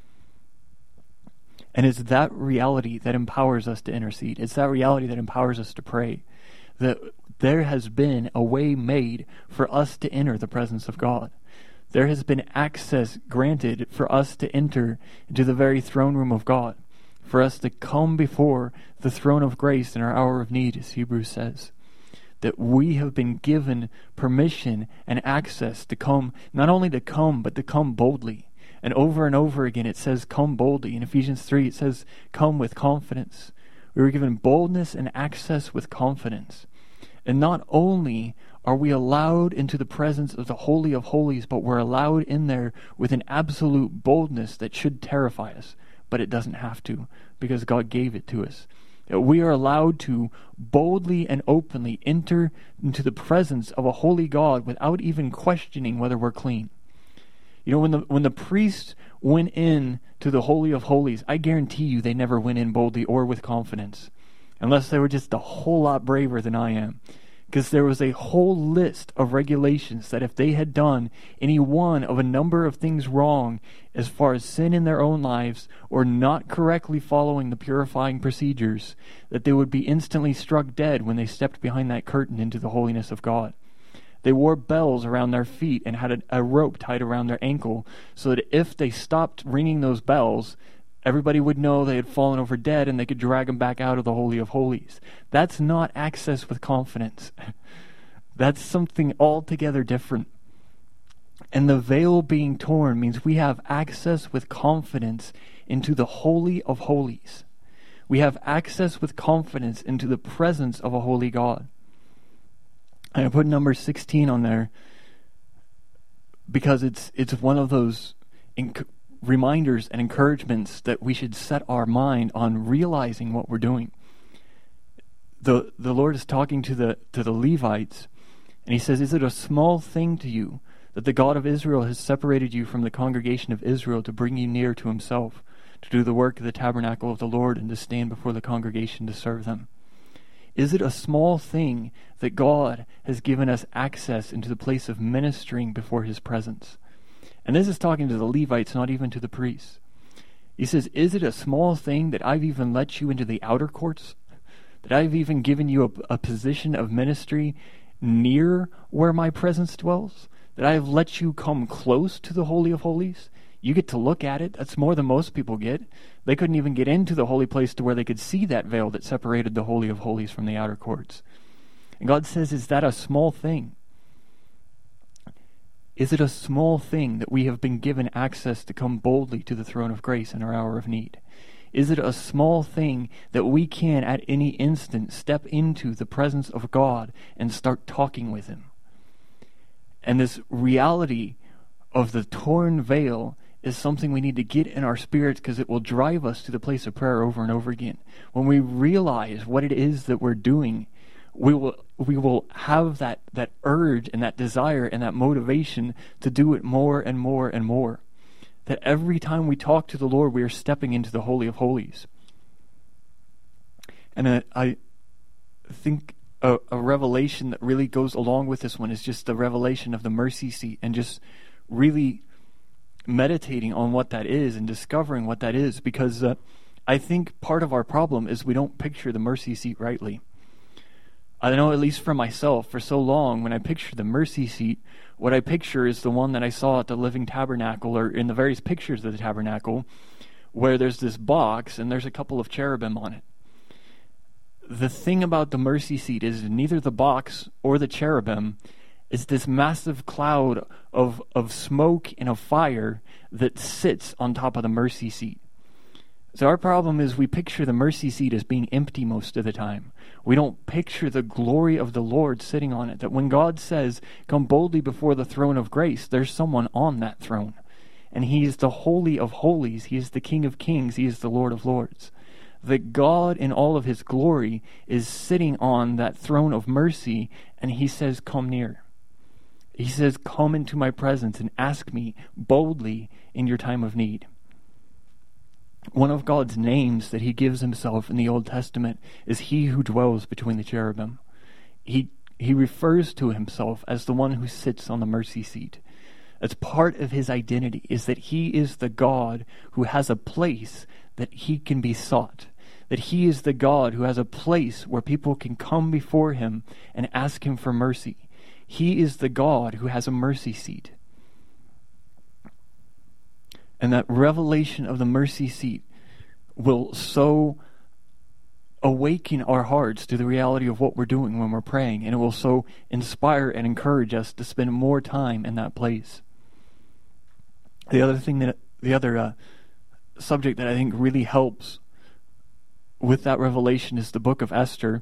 And it's that reality that empowers us to intercede. It's that reality that empowers us to pray. That there has been a way made for us to enter the presence of God. There has been access granted for us to enter into the very throne room of God. For us to come before the throne of grace in our hour of need, as Hebrews says. That we have been given permission and access to come, not only to come, but to come boldly. And over again it says, come boldly. In Ephesians 3 it says, come with confidence. We were given boldness and access with confidence. And not only are we allowed into the presence of the Holy of Holies, but we're allowed in there with an absolute boldness that should terrify us. But it doesn't have to, because God gave it to us. That we are allowed to boldly and openly enter into the presence of a holy God without even questioning whether we're clean. You know, when the priests went in to the Holy of Holies, I guarantee you they never went in boldly or with confidence, unless they were just a whole lot braver than I am. Because there was a whole list of regulations that if they had done any one of a number of things wrong as far as sin in their own lives or not correctly following the purifying procedures, that they would be instantly struck dead when they stepped behind that curtain into the holiness of God. They wore bells around their feet and had a rope tied around their ankle so that if they stopped ringing those bells, everybody would know they had fallen over dead and they could drag them back out of the Holy of Holies. That's not access with confidence. That's something altogether different. And the veil being torn means we have access with confidence into the Holy of Holies. We have access with confidence into the presence of a holy God. And I put number 16 on there because it's one of those reminders and encouragements that we should set our mind on realizing what we're doing. The Lord is talking to the Levites, and he says, "Is it a small thing to you that the God of Israel has separated you from the congregation of Israel to bring you near to himself, to do the work of the tabernacle of the Lord and to stand before the congregation to serve them? Is it a small thing that God has given us access into the place of ministering before his presence?" And this is talking to the Levites, not even to the priests. He says, is it a small thing that I've even let you into the outer courts? That I've even given you a position of ministry near where my presence dwells? That I've let you come close to the Holy of Holies? You get to look at it. That's more than most people get. They couldn't even get into the holy place to where they could see that veil that separated the Holy of Holies from the outer courts. And God says, is that a small thing? Is it a small thing that we have been given access to come boldly to the throne of grace in our hour of need? Is it a small thing that we can at any instant step into the presence of God and start talking with Him? And this reality of the torn veil is something we need to get in our spirits, because it will drive us to the place of prayer over and over again. When we realize what it is that we're doing, we will have that urge and that desire and that motivation to do it more and more and more. That every time we talk to the Lord, we are stepping into the Holy of Holies. And I think a revelation that really goes along with this one is just the revelation of the mercy seat, and just really meditating on what that is and discovering what that is, because I think part of our problem is we don't picture the mercy seat rightly. I know, at least for myself, for so long, when I picture the mercy seat, what I picture is the one that I saw at the Living Tabernacle, or in the various pictures of the tabernacle, where there's this box and there's a couple of cherubim on it. The thing about the mercy seat is neither the box or the cherubim is this massive cloud of smoke and of fire that sits on top of the mercy seat. So our problem is we picture the mercy seat as being empty most of the time. We don't picture the glory of the Lord sitting on it. That when God says, come boldly before the throne of grace, there's someone on that throne. And He is the Holy of Holies. He is the King of Kings. He is the Lord of Lords. That God in all of His glory is sitting on that throne of mercy, and He says, come near. He says, come into my presence and ask me boldly in your time of need. One of God's names that He gives Himself in the Old Testament is He who dwells between the cherubim. He refers to Himself as the one who sits on the mercy seat. As part of His identity is that He is the God who has a place that He can be sought. That He is the God who has a place where people can come before Him and ask Him for mercy. He is the God who has a mercy seat. And that revelation of the mercy seat will so awaken our hearts to the reality of what we're doing when we're praying, and it will so inspire and encourage us to spend more time in that place. The other subject that I think really helps with that revelation is the book of Esther.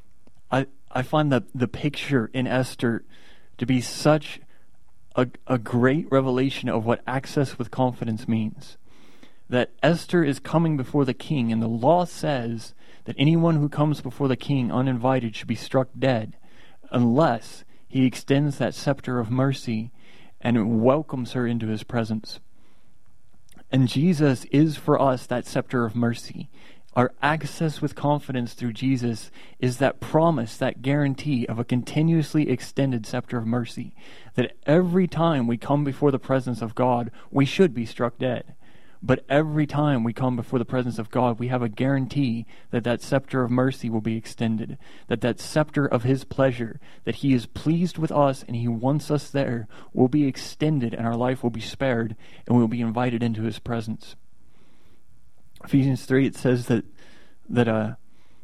I find that the picture in Esther to be such a great revelation of what access with confidence means. That Esther is coming before the king, and the law says that anyone who comes before the king uninvited should be struck dead unless he extends that scepter of mercy and welcomes her into his presence. And Jesus is for us that scepter of mercy. Our access with confidence through Jesus is that promise, that guarantee of a continuously extended scepter of mercy. That every time we come before the presence of God, we should be struck dead. But every time we come before the presence of God, we have a guarantee that that scepter of mercy will be extended. That scepter of His pleasure, that He is pleased with us and He wants us there, will be extended, and our life will be spared, and we will be invited into His presence. Ephesians 3, it says that the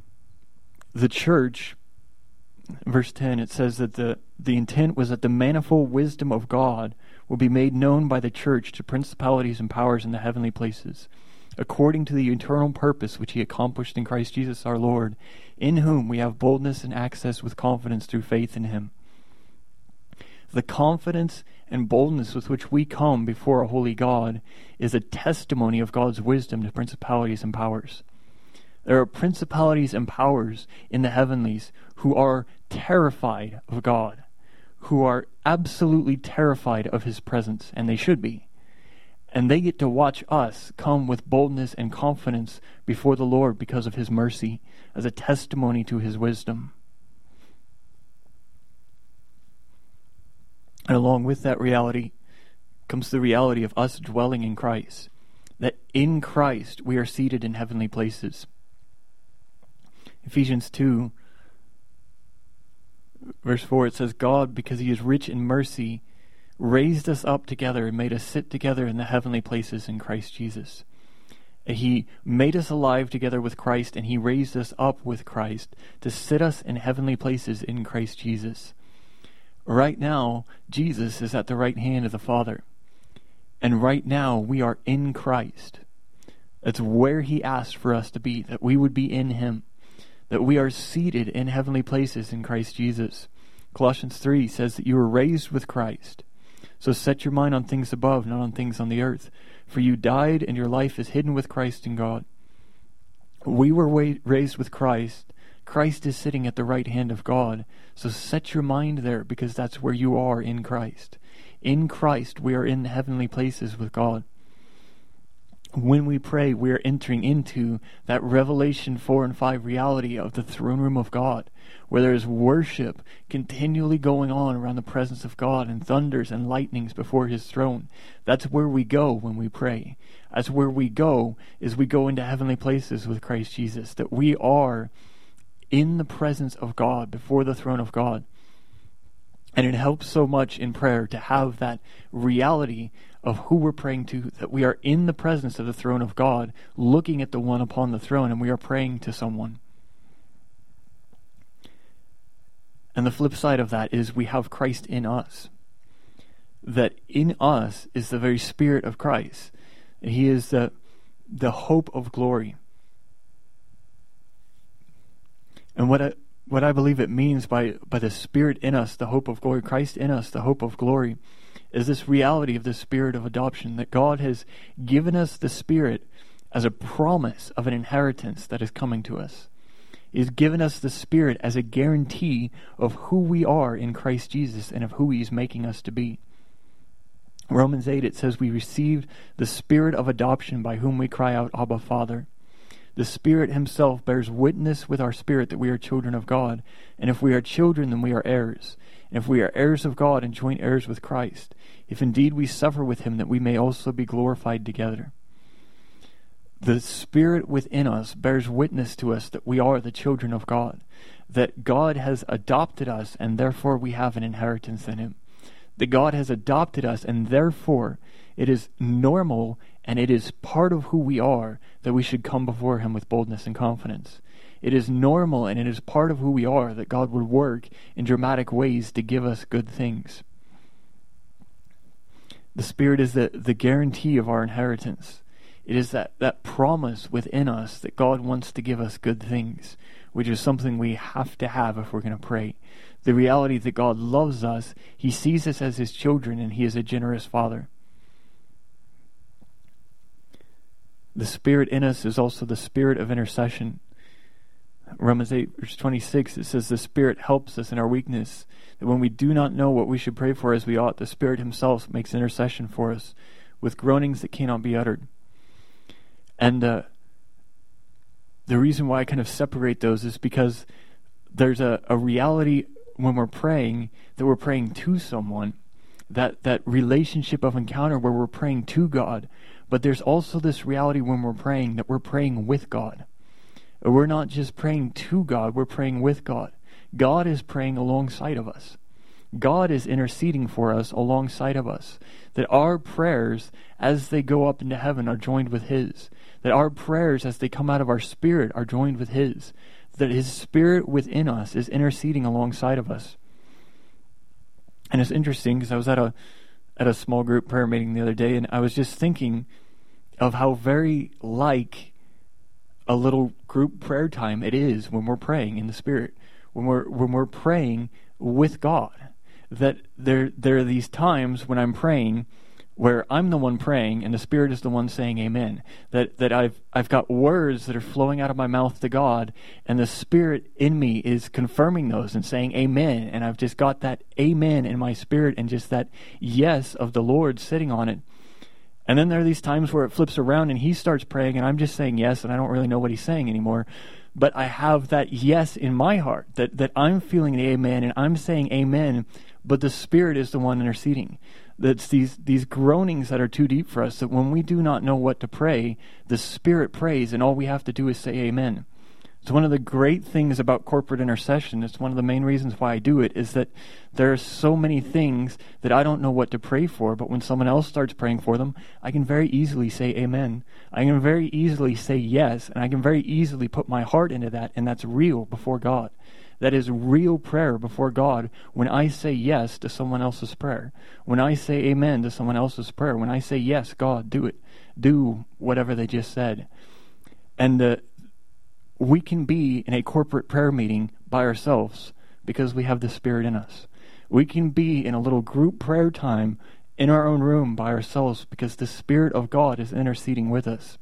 church, verse 10, it says that the intent was that the manifold wisdom of God will be made known by the church to principalities and powers in the heavenly places, according to the eternal purpose which He accomplished in Christ Jesus our Lord, in whom we have boldness and access with confidence through faith in Him. The confidence and boldness with which we come before a holy God is a testimony of God's wisdom to principalities and powers. There are principalities and powers in the heavenlies who are terrified of God, who are absolutely terrified of His presence, and they should be. And they get to watch us come with boldness and confidence before the Lord because of His mercy, as a testimony to His wisdom. And along with that reality comes the reality of us dwelling in Christ. That in Christ we are seated in heavenly places. Ephesians 2, verse 4, it says, God, because He is rich in mercy, raised us up together and made us sit together in the heavenly places in Christ Jesus. He made us alive together with Christ, and He raised us up with Christ to sit us in heavenly places in Christ Jesus. Right now, Jesus is at the right hand of the Father. And right now, we are in Christ. That's where he asked for us to be, that we would be in him, that we are seated in heavenly places in Christ Jesus. Colossians 3 says that you were raised with Christ. So set your mind on things above, not on things on the earth. For you died, and your life is hidden with Christ in God. We were raised with Christ. Christ is sitting at the right hand of God. So set your mind there, because that's where you are in Christ. In Christ, we are in heavenly places with God. When we pray, we are entering into that Revelation 4 and 5 reality of the throne room of God, where there is worship continually going on around the presence of God, and thunders and lightnings before his throne. That's where we go when we pray. That's where we go, is we go into heavenly places with Christ Jesus, that we are in the presence of God, before the throne of God. And it helps so much in prayer to have that reality of who we're praying to, that we are in the presence of the throne of God, looking at the one upon the throne, and we are praying to someone. And the flip side of that is we have Christ in us. That in us is the very Spirit of Christ. He is the hope of glory. And what I believe it means by the Spirit in us, the hope of glory, Christ in us, the hope of glory, is this reality of the Spirit of adoption, that God has given us the Spirit as a promise of an inheritance that is coming to us. He's given us the Spirit as a guarantee of who we are in Christ Jesus and of who he's making us to be. Romans 8, it says, we received the Spirit of adoption by whom we cry out, Abba, Father. The Spirit himself bears witness with our spirit that we are children of God. And if we are children, then we are heirs. And if we are heirs of God and joint heirs with Christ, if indeed we suffer with him, that we may also be glorified together. The Spirit within us bears witness to us that we are the children of God, that God has adopted us, and therefore we have an inheritance in him. That God has adopted us, and therefore it is normal and it is part of who we are that we should come before him with boldness and confidence. It is normal and it is part of who we are that God would work in dramatic ways to give us good things. The Spirit is the guarantee of our inheritance. It is that promise within us that God wants to give us good things, which is something we have to have if we're going to pray. The reality that God loves us, he sees us as his children, and he is a generous Father. The Spirit in us is also the Spirit of intercession. Romans 8, verse 26, it says, the Spirit helps us in our weakness, that when we do not know what we should pray for as we ought, the Spirit himself makes intercession for us with groanings that cannot be uttered. And the reason why I kind of separate those is because there's a reality when we're praying, that we're praying to someone, that relationship of encounter where we're praying to God. But there's also this reality when we're praying that we're praying with God. We're not just praying to God, we're praying with God. God is praying alongside of us. God is interceding for us alongside of us. That our prayers, as they go up into heaven, are joined with his. That our prayers, as they come out of our spirit, are joined with his. That his Spirit within us is interceding alongside of us. And it's interesting because I was at a small group prayer meeting the other day, and I was just thinking of how very like a little group prayer time it is when we're praying in the Spirit, when we're praying with God. That there are these times when I'm praying where I'm the one praying and the Spirit is the one saying amen. That I've got words that are flowing out of my mouth to God, and the Spirit in me is confirming those and saying amen, and I've just got that amen in my spirit and just that yes of the Lord sitting on it. And then there are these times where it flips around and he starts praying and I'm just saying yes, and I don't really know what he's saying anymore. But I have that yes in my heart, that I'm feeling the amen and I'm saying amen, but the Spirit is the one interceding. That's these groanings that are too deep for us, that when we do not know what to pray, the Spirit prays, and all we have to do is say amen. It's one of the great things about corporate intercession. It's one of the main reasons why I do it, is that there are so many things that I don't know what to pray for, but when someone else starts praying for them, I can very easily say amen. I can very easily say yes, and I can very easily put my heart into that, and that's real before God. That is real prayer before God when I say yes to someone else's prayer. When I say amen to someone else's prayer. When I say, yes, God, do it. Do whatever they just said. And we can be in a corporate prayer meeting by ourselves because we have the Spirit in us. We can be in a little group prayer time in our own room by ourselves because the Spirit of God is interceding with us.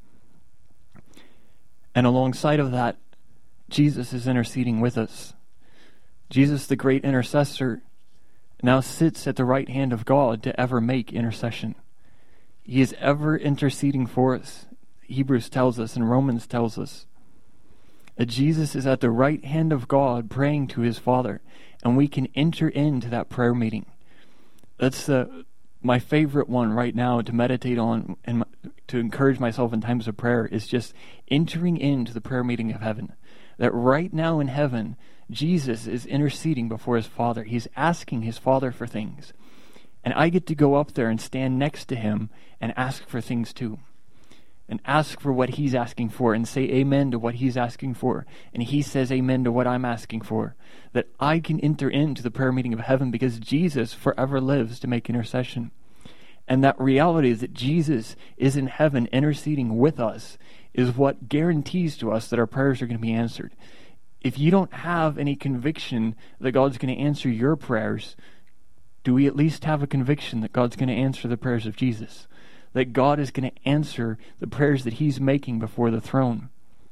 And alongside of that, Jesus is interceding with us. Jesus, the great intercessor, now sits at the right hand of God to ever make intercession. He is ever interceding for us. Hebrews tells us and Romans tells us that Jesus is at the right hand of God praying to his Father, and we can enter into that prayer meeting. That's my favorite one right now to meditate on and to encourage myself in times of prayer is just entering into the prayer meeting of heaven. That right now in heaven, Jesus is interceding before his Father. He's asking his Father for things. And I get to go up there and stand next to him and ask for things too. And ask for what he's asking for and say amen to what he's asking for. And he says amen to what I'm asking for. That I can enter into the prayer meeting of heaven because Jesus forever lives to make intercession. And that reality that Jesus is in heaven interceding with us is what guarantees to us that our prayers are going to be answered. If you don't have any conviction that God's going to answer your prayers, do we at least have a conviction that God's going to answer the prayers of Jesus? That God is going to answer the prayers that he's making before the throne.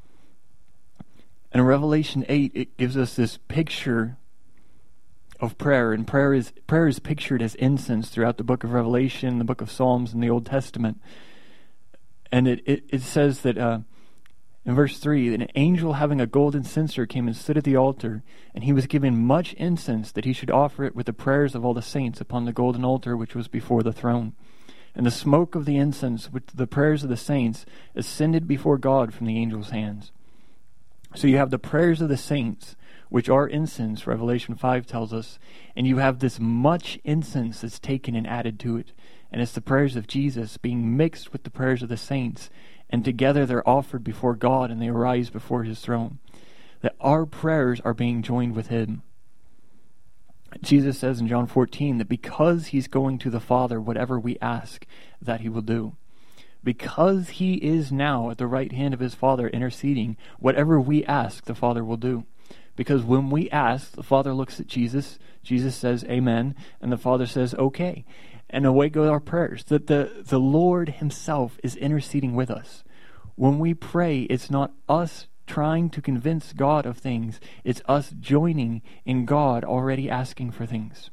And in Revelation 8, it gives us this picture of prayer. And prayer is pictured as incense throughout the book of Revelation, the book of Psalms, and the Old Testament. And it says that in verse 3, an angel having a golden censer came and stood at the altar, and he was given much incense that he should offer it with the prayers of all the saints upon the golden altar which was before the throne. And the smoke of the incense with the prayers of the saints ascended before God from the angel's hands. So you have the prayers of the saints, which are incense, Revelation 5 tells us, and you have this much incense that's taken and added to it. And it's the prayers of Jesus being mixed with the prayers of the saints, and together they're offered before God and they arise before his throne. That our prayers are being joined with him. Jesus says in John 14 that because he's going to the Father, whatever we ask, that he will do. Because he is now at the right hand of his Father interceding, whatever we ask, the Father will do. Because when we ask, the Father looks at Jesus, Jesus says amen, and the Father says okay. And away go our prayers. That the Lord himself is interceding with us. When we pray, it's not us trying to convince God of things. It's us joining in God already asking for things.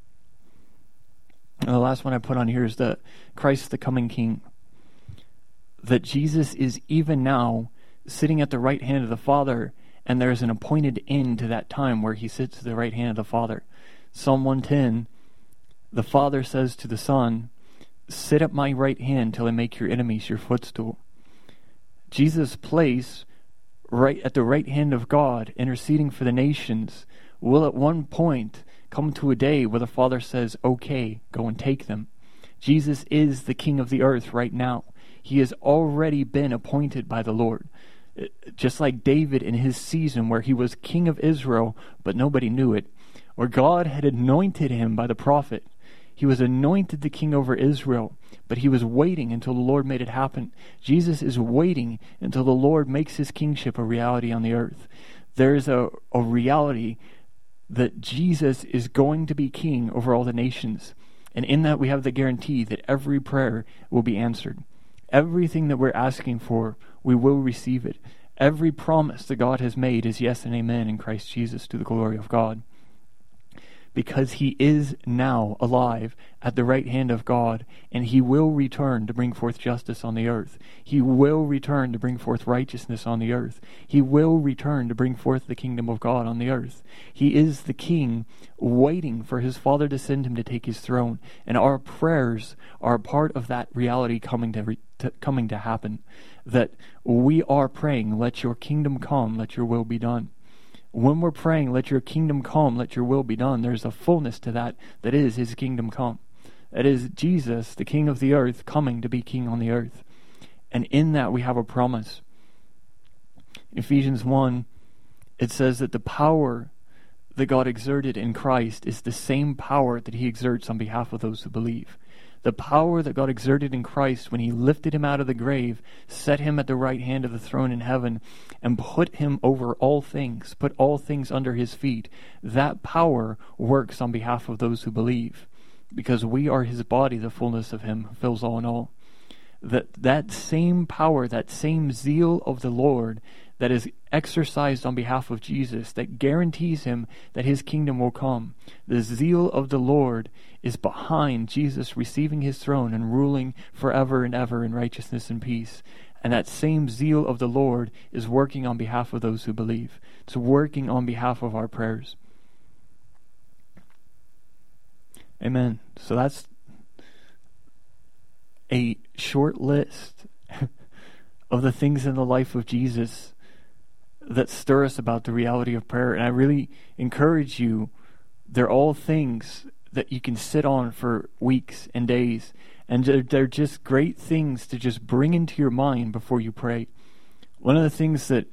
And the last one I put on here is the Christ the coming King. That Jesus is even now sitting at the right hand of the Father, and there's an appointed end to that time where he sits at the right hand of the Father. Psalm 110, the Father says to the Son, sit at my right hand till I make your enemies your footstool. Jesus' place right at the right hand of God, interceding for the nations, will at one point come to a day where the Father says, okay, go and take them. Jesus is the King of the earth right now. He has already been appointed by the Lord. Just like David in his season where he was king of Israel, but nobody knew it. Where God had anointed him by the prophet. He was anointed the king over Israel, but he was waiting until the Lord made it happen. Jesus is waiting until the Lord makes his kingship a reality on the earth. There is a reality that Jesus is going to be king over all the nations. And in that we have the guarantee that every prayer will be answered. Everything that we're asking for, we will receive it. Every promise that God has made is yes and amen in Christ Jesus to the glory of God. Because he is now alive at the right hand of God, and he will return to bring forth justice on the earth. He will return to bring forth righteousness on the earth. He will return to bring forth the kingdom of God on the earth. He is the king waiting for his Father to send him to take his throne, and our prayers are a part of that reality coming to happen. That we are praying, let your kingdom come, let your will be done. When we're praying, let your kingdom come, let your will be done, there's a fullness to that is his kingdom come. That is Jesus, the King of the earth, coming to be king on the earth. And in that we have a promise. In Ephesians 1, it says that the power that God exerted in Christ is the same power that he exerts on behalf of those who believe. The power that God exerted in Christ when he lifted him out of the grave, set him at the right hand of the throne in heaven, and put him over all things, put all things under his feet, that power works on behalf of those who believe. Because we are his body, the fullness of him who fills all in all. That same power, that same zeal of the Lord that is exercised on behalf of Jesus, that guarantees him that his kingdom will come. The zeal of the Lord is behind Jesus receiving his throne and ruling forever and ever in righteousness and peace. And that same zeal of the Lord is working on behalf of those who believe. It's working on behalf of our prayers. Amen. So that's a short list of the things in the life of Jesus that stir us about the reality of prayer. And I really encourage you, they're all things that you can sit on for weeks and days. And they're just great things to just bring into your mind before you pray. One of the things that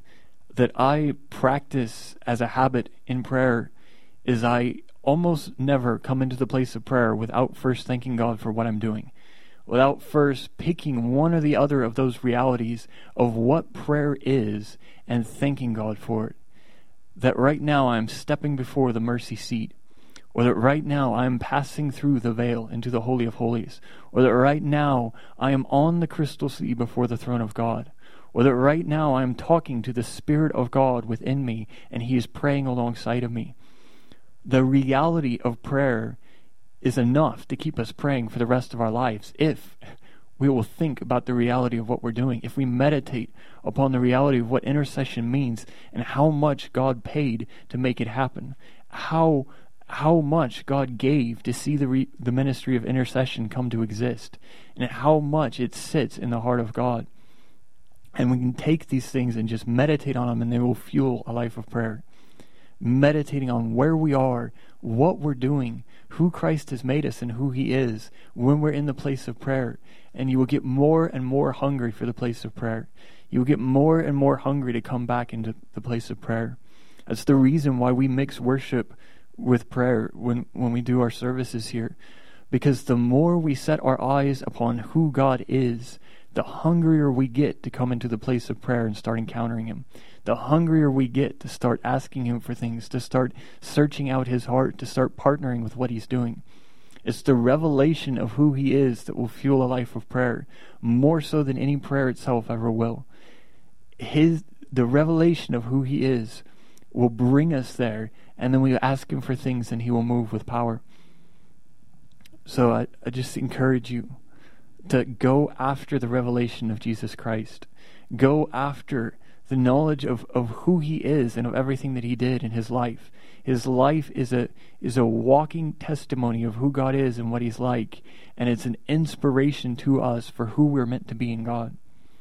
I practice as a habit in prayer is I almost never come into the place of prayer without first thanking God for what I'm doing. Without first picking one or the other of those realities of what prayer is and thanking God for it. That right now I'm stepping before the mercy seat, or that right now I'm passing through the veil into the Holy of Holies, or that right now I am on the crystal sea before the throne of God, or that right now I'm talking to the Spirit of God within me and he is praying alongside of me. The reality of prayer is enough to keep us praying for the rest of our lives if we will think about the reality of what we're doing, if we meditate upon the reality of what intercession means and how much God paid to make it happen, how much God gave to see the ministry of intercession come to exist, and how much it sits in the heart of God. And we can take these things and just meditate on them, and they will fuel a life of prayer. Meditating on where we are, what we're doing, who Christ has made us and who he is when we're in the place of prayer. And you will get more and more hungry for the place of prayer. You will get more and more hungry to come back into the place of prayer. That's the reason why we mix worship with prayer when we do our services here. Because the more we set our eyes upon who God is, the hungrier we get to come into the place of prayer and start encountering him. The hungrier we get to start asking him for things, to start searching out his heart, to start partnering with what he's doing. It's the revelation of who he is that will fuel a life of prayer, more so than any prayer itself ever will. The revelation of who he is will bring us there, and then we ask him for things and he will move with power. So I just encourage you to go after the revelation of Jesus Christ. Go after the knowledge of who he is and of everything that he did in his life. His life is a walking testimony of who God is and what he's like, and it's an inspiration to us for who we're meant to be in God.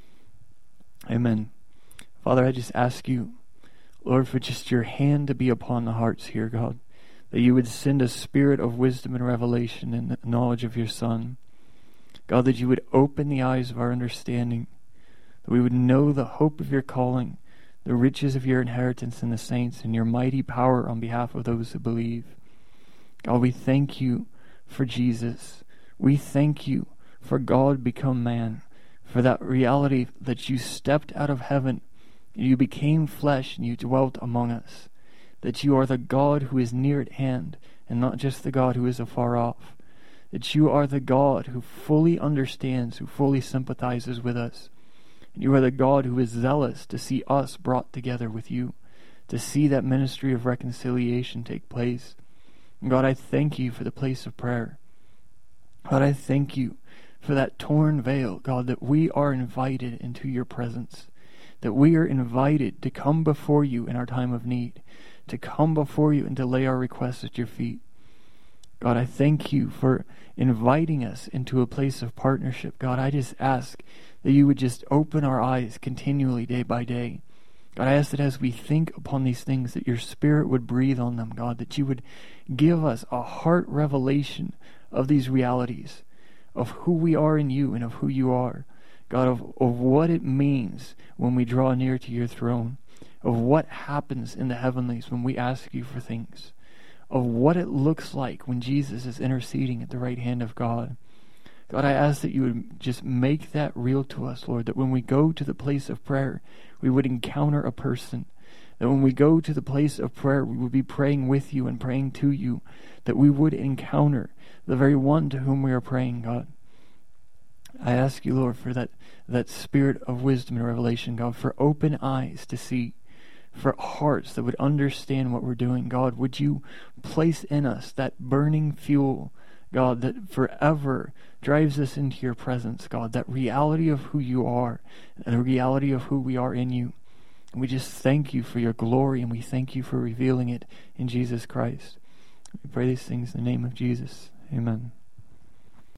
Amen. Father, I just ask you, Lord, for just your hand to be upon the hearts here, God, that you would send a spirit of wisdom and revelation and the knowledge of your Son. God, that you would open the eyes of our understanding, that we would know the hope of your calling, the riches of your inheritance in the saints, and your mighty power on behalf of those who believe. God, we thank you for Jesus. We thank you for God become man, for that reality that you stepped out of heaven, and you became flesh, and you dwelt among us, that you are the God who is near at hand, and not just the God who is afar off, that you are the God who fully understands, who fully sympathizes with us. And you are the God who is zealous to see us brought together with you, to see that ministry of reconciliation take place. And God, I thank you for the place of prayer. God, I thank you for that torn veil, God, that we are invited into your presence, that we are invited to come before you in our time of need, to come before you and to lay our requests at your feet. God, I thank you for inviting us into a place of partnership. God, I just ask that you would just open our eyes continually day by day. God, I ask that as we think upon these things, that your Spirit would breathe on them, God, that you would give us a heart revelation of these realities, of who we are in you and of who you are. God, of what it means when we draw near to your throne, of what happens in the heavenlies when we ask you for things, of what it looks like when Jesus is interceding at the right hand of God. God, I ask that you would just make that real to us, Lord, that when we go to the place of prayer, we would encounter a person, that when we go to the place of prayer, we would be praying with you and praying to you, that we would encounter the very one to whom we are praying, God. I ask you, Lord, for that spirit of wisdom and revelation, God, for open eyes to see, for hearts that would understand what we're doing. God, would you place in us that burning fuel, God, that forever drives us into your presence, God, that reality of who you are, and the reality of who we are in you. And we just thank you for your glory, and we thank you for revealing it in Jesus Christ. We pray these things in the name of Jesus. Amen.